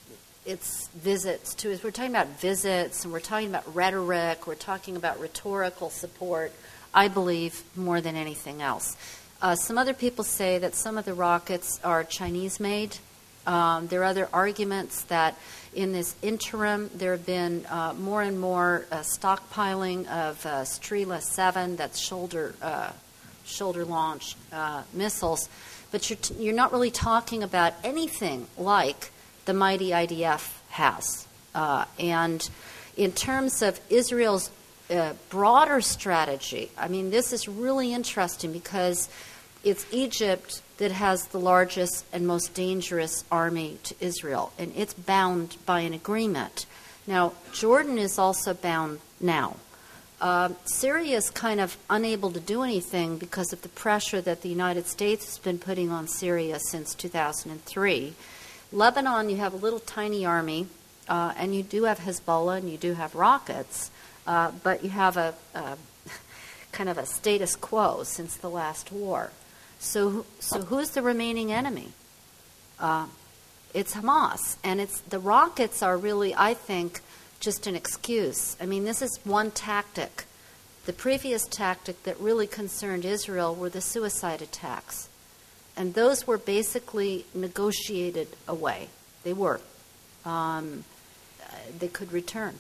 its visits to us. We're talking about visits, and we're talking about rhetoric. We're talking about rhetorical support, I believe, more than anything else. Uh, some other people say that some of the rockets are Chinese-made. Um, there are other arguments that in this interim there have been uh, more and more uh, stockpiling of uh, Strela seven, that's shoulder uh, shoulder launched uh, missiles, but you're, t- you're not really talking about anything like the mighty I D F has. Uh, and in terms of Israel's uh, broader strategy, I mean, this is really interesting because it's Egypt that has the largest and most dangerous army to Israel, and it's bound by an agreement. Now, Jordan is also bound now. Uh, Syria is kind of unable to do anything because of the pressure that the United States has been putting on Syria since two thousand three. Lebanon, you have a little tiny army, uh, and you do have Hezbollah, and you do have rockets, uh, but you have a, a kind of a status quo since the last war. So, so who's the remaining enemy? Uh, it's Hamas, and it's the rockets are really, I think, just an excuse. I mean, this is one tactic. The previous tactic that really concerned Israel were the suicide attacks, and those were basically negotiated away. They were. Um, they could return.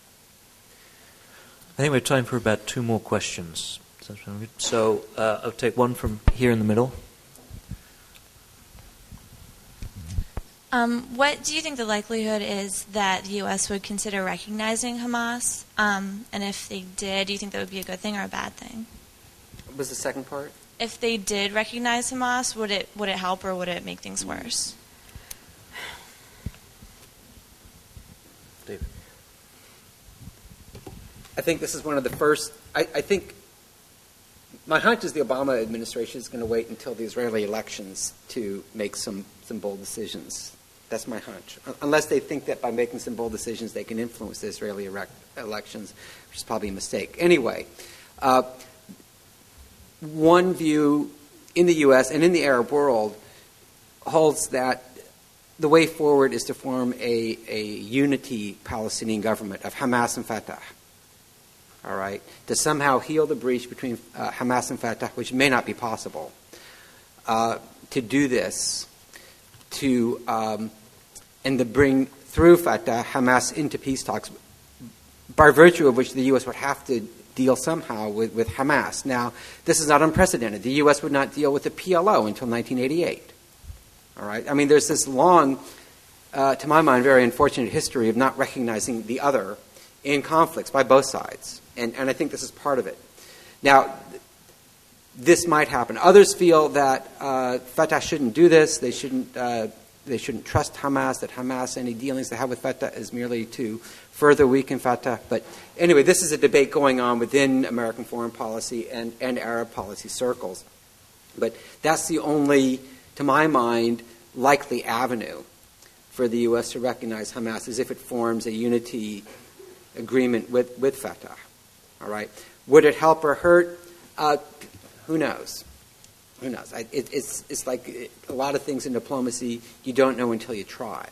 I think we have time for about two more questions. So uh, I'll take one from here in the middle. Um, what do you think the likelihood is that the U S would consider recognizing Hamas? Um, and if they did, do you think that would be a good thing or a bad thing? What was the second part? If they did recognize Hamas, would it would it help or would it make things worse? David. I think this is one of the first. I, I think my hunch is the Obama administration is going to wait until the Israeli elections to make some, some bold decisions. That's my hunch. Unless they think that by making some bold decisions they can influence the Israeli erect, elections, which is probably a mistake. Anyway, uh, one view in the U S and in the Arab world holds that the way forward is to form a, a unity Palestinian government of Hamas and Fatah. All right, to somehow heal the breach between uh, Hamas and Fatah, which may not be possible. Uh, to do this, to um, and to bring through Fatah Hamas into peace talks, by virtue of which the U S would have to deal somehow with, with Hamas. Now, this is not unprecedented. The U S would not deal with the P L O until nineteen eighty-eight. All right, I mean, there's this long, uh, to my mind, very unfortunate history of not recognizing the other in conflicts by both sides. And, and I think this is part of it. Now, this might happen. Others feel that uh, Fatah shouldn't do this. They shouldn't. Uh, they shouldn't trust Hamas. That Hamas, any dealings they have with Fatah, is merely to further weaken Fatah. But anyway, this is a debate going on within American foreign policy and, and Arab policy circles. But that's the only, to my mind, likely avenue for the U S to recognize Hamas, is if it forms a unity agreement with, with Fatah. All right. Would it help or hurt? Uh, who knows? Who knows? I, it, it's it's like it, a lot of things in diplomacy, you don't know until you try.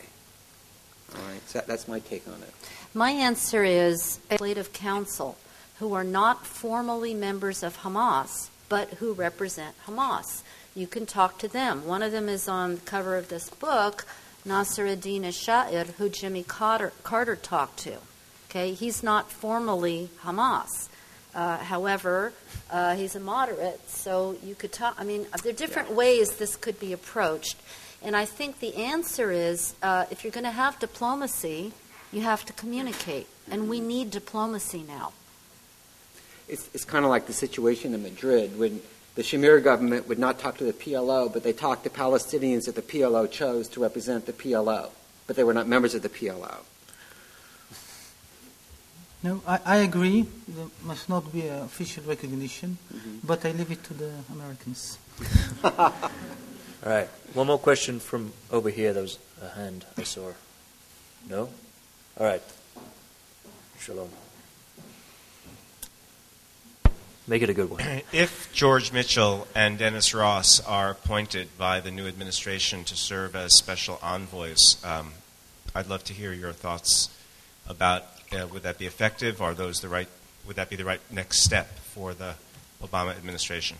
All right. So that, that's my take on it. My answer is a legislative council who are not formally members of Hamas, but who represent Hamas. You can talk to them. One of them is on the cover of this book, Nasruddin al-Sha'ir, who Jimmy Carter, Carter talked to. Okay, he's not formally Hamas. Uh, however, uh, he's a moderate, so you could talk. I mean, there are different yeah. ways this could be approached. And I think the answer is, uh, if you're going to have diplomacy, you have to communicate. And we need diplomacy now. It's, it's kind of like the situation in Madrid when the Shamir government would not talk to the P L O, but they talked to Palestinians that the P L O chose to represent the P L O, but they were not members of the P L O. No, I, I agree. There must not be an official recognition, mm-hmm. but I leave it to the Americans. All right. One more question from over here. There was a hand I saw. No? All right. Shalom. Make it a good one. If George Mitchell and Dennis Ross are appointed by the new administration to serve as special envoys, um, I'd love to hear your thoughts about uh, would that be effective? Are those the right? Would that be the right next step for the Obama administration?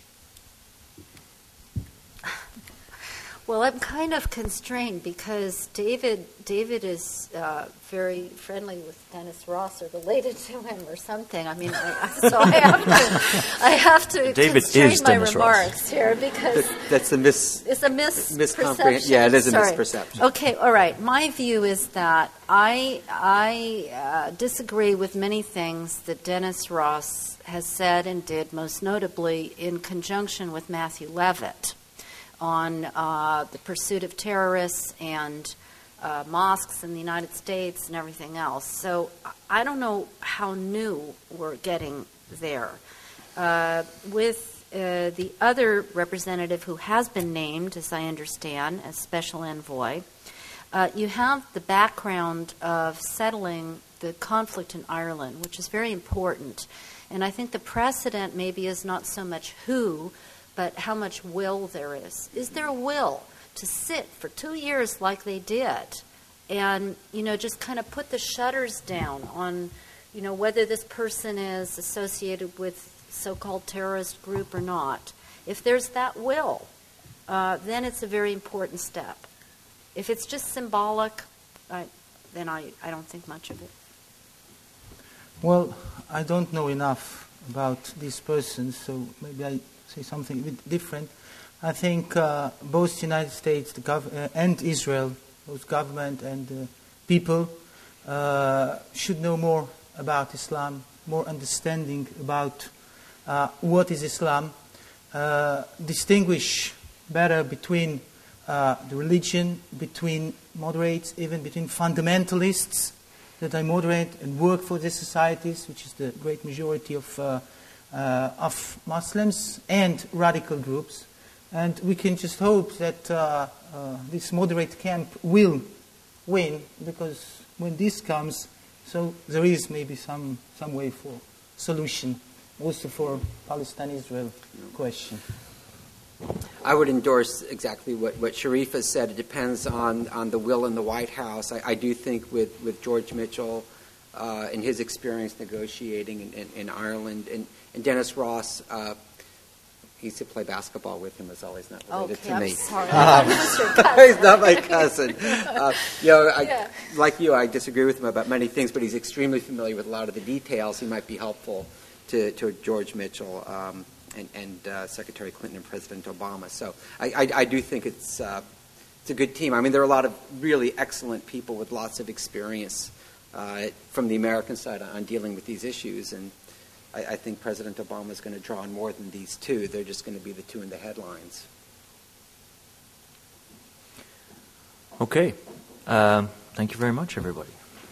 Well, I'm kind of constrained because David David is uh, very friendly with Dennis Ross, or related to him, or something. I mean, I, so I have to I have to David constrain is my Dennis remarks Ross. here because That, that's a mis. it's a mis- miscomprehension. Yeah, it is a Sorry. misperception. Okay, all right. My view is that I I uh, disagree with many things that Dennis Ross has said and did, most notably in conjunction with Matthew Levitt on uh, the pursuit of terrorists and uh, mosques in the United States and everything else. So I don't know how new we're getting there. Uh, with uh, the other representative who has been named, as I understand, as special envoy, uh, you have the background of settling the conflict in Ireland, which is very important. And I think the precedent maybe is not so much who, but how much will there is. Is there a will to sit for two years like they did and, you know, just kind of put the shutters down on, you know, whether this person is associated with so-called terrorist group or not? If there's that will, uh, then it's a very important step. If it's just symbolic, I, then I, I don't think much of it. Well, I don't know enough about these persons, so maybe I say something a bit different. I think uh, both the United States the gov- uh, and Israel, both government and uh, people, uh, should know more about Islam, more understanding about uh, what is Islam, uh, distinguish better between uh, the religion, between moderates, even between fundamentalists that are moderate and work for the societies, which is the great majority of uh, Uh, of Muslims and radical groups, and we can just hope that uh, uh, this moderate camp will win, because when this comes, so there is maybe some some way for solution, also for Palestine-Israel question. I would endorse exactly what, what Sharif has said. It depends on, on the will in the White House. I, I do think with, with George Mitchell uh, and his experience negotiating in, in, in Ireland, and, and Dennis Ross, uh, he used to play basketball with him, as always not related okay, to I'm me. sorry. Um, he's not my cousin. Uh, you know, I, Yeah. like you, I disagree with him about many things, but he's extremely familiar with a lot of the details. He might be helpful to, to George Mitchell um, and, and uh, Secretary Clinton and President Obama. So I, I, I do think it's uh, it's a good team. I mean, there are a lot of really excellent people with lots of experience uh, from the American side on dealing with these issues, and I, I think President Obama is going to draw on more than these two. They're just going to be the two in the headlines. Okay. Um, thank you very much, everybody.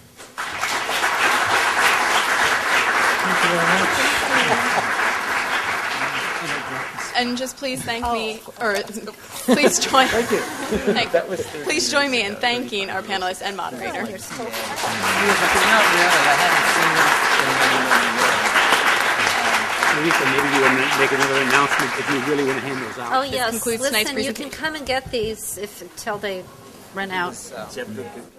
Thank you very much. And just please thank me, or please join. Thank you. Thank, please join me in thanking our panelists and moderator. Maybe you will make another announcement if you really want to hand those out. Oh, yes. concludes Listen, tonight's you can come and get these if until they run out. So.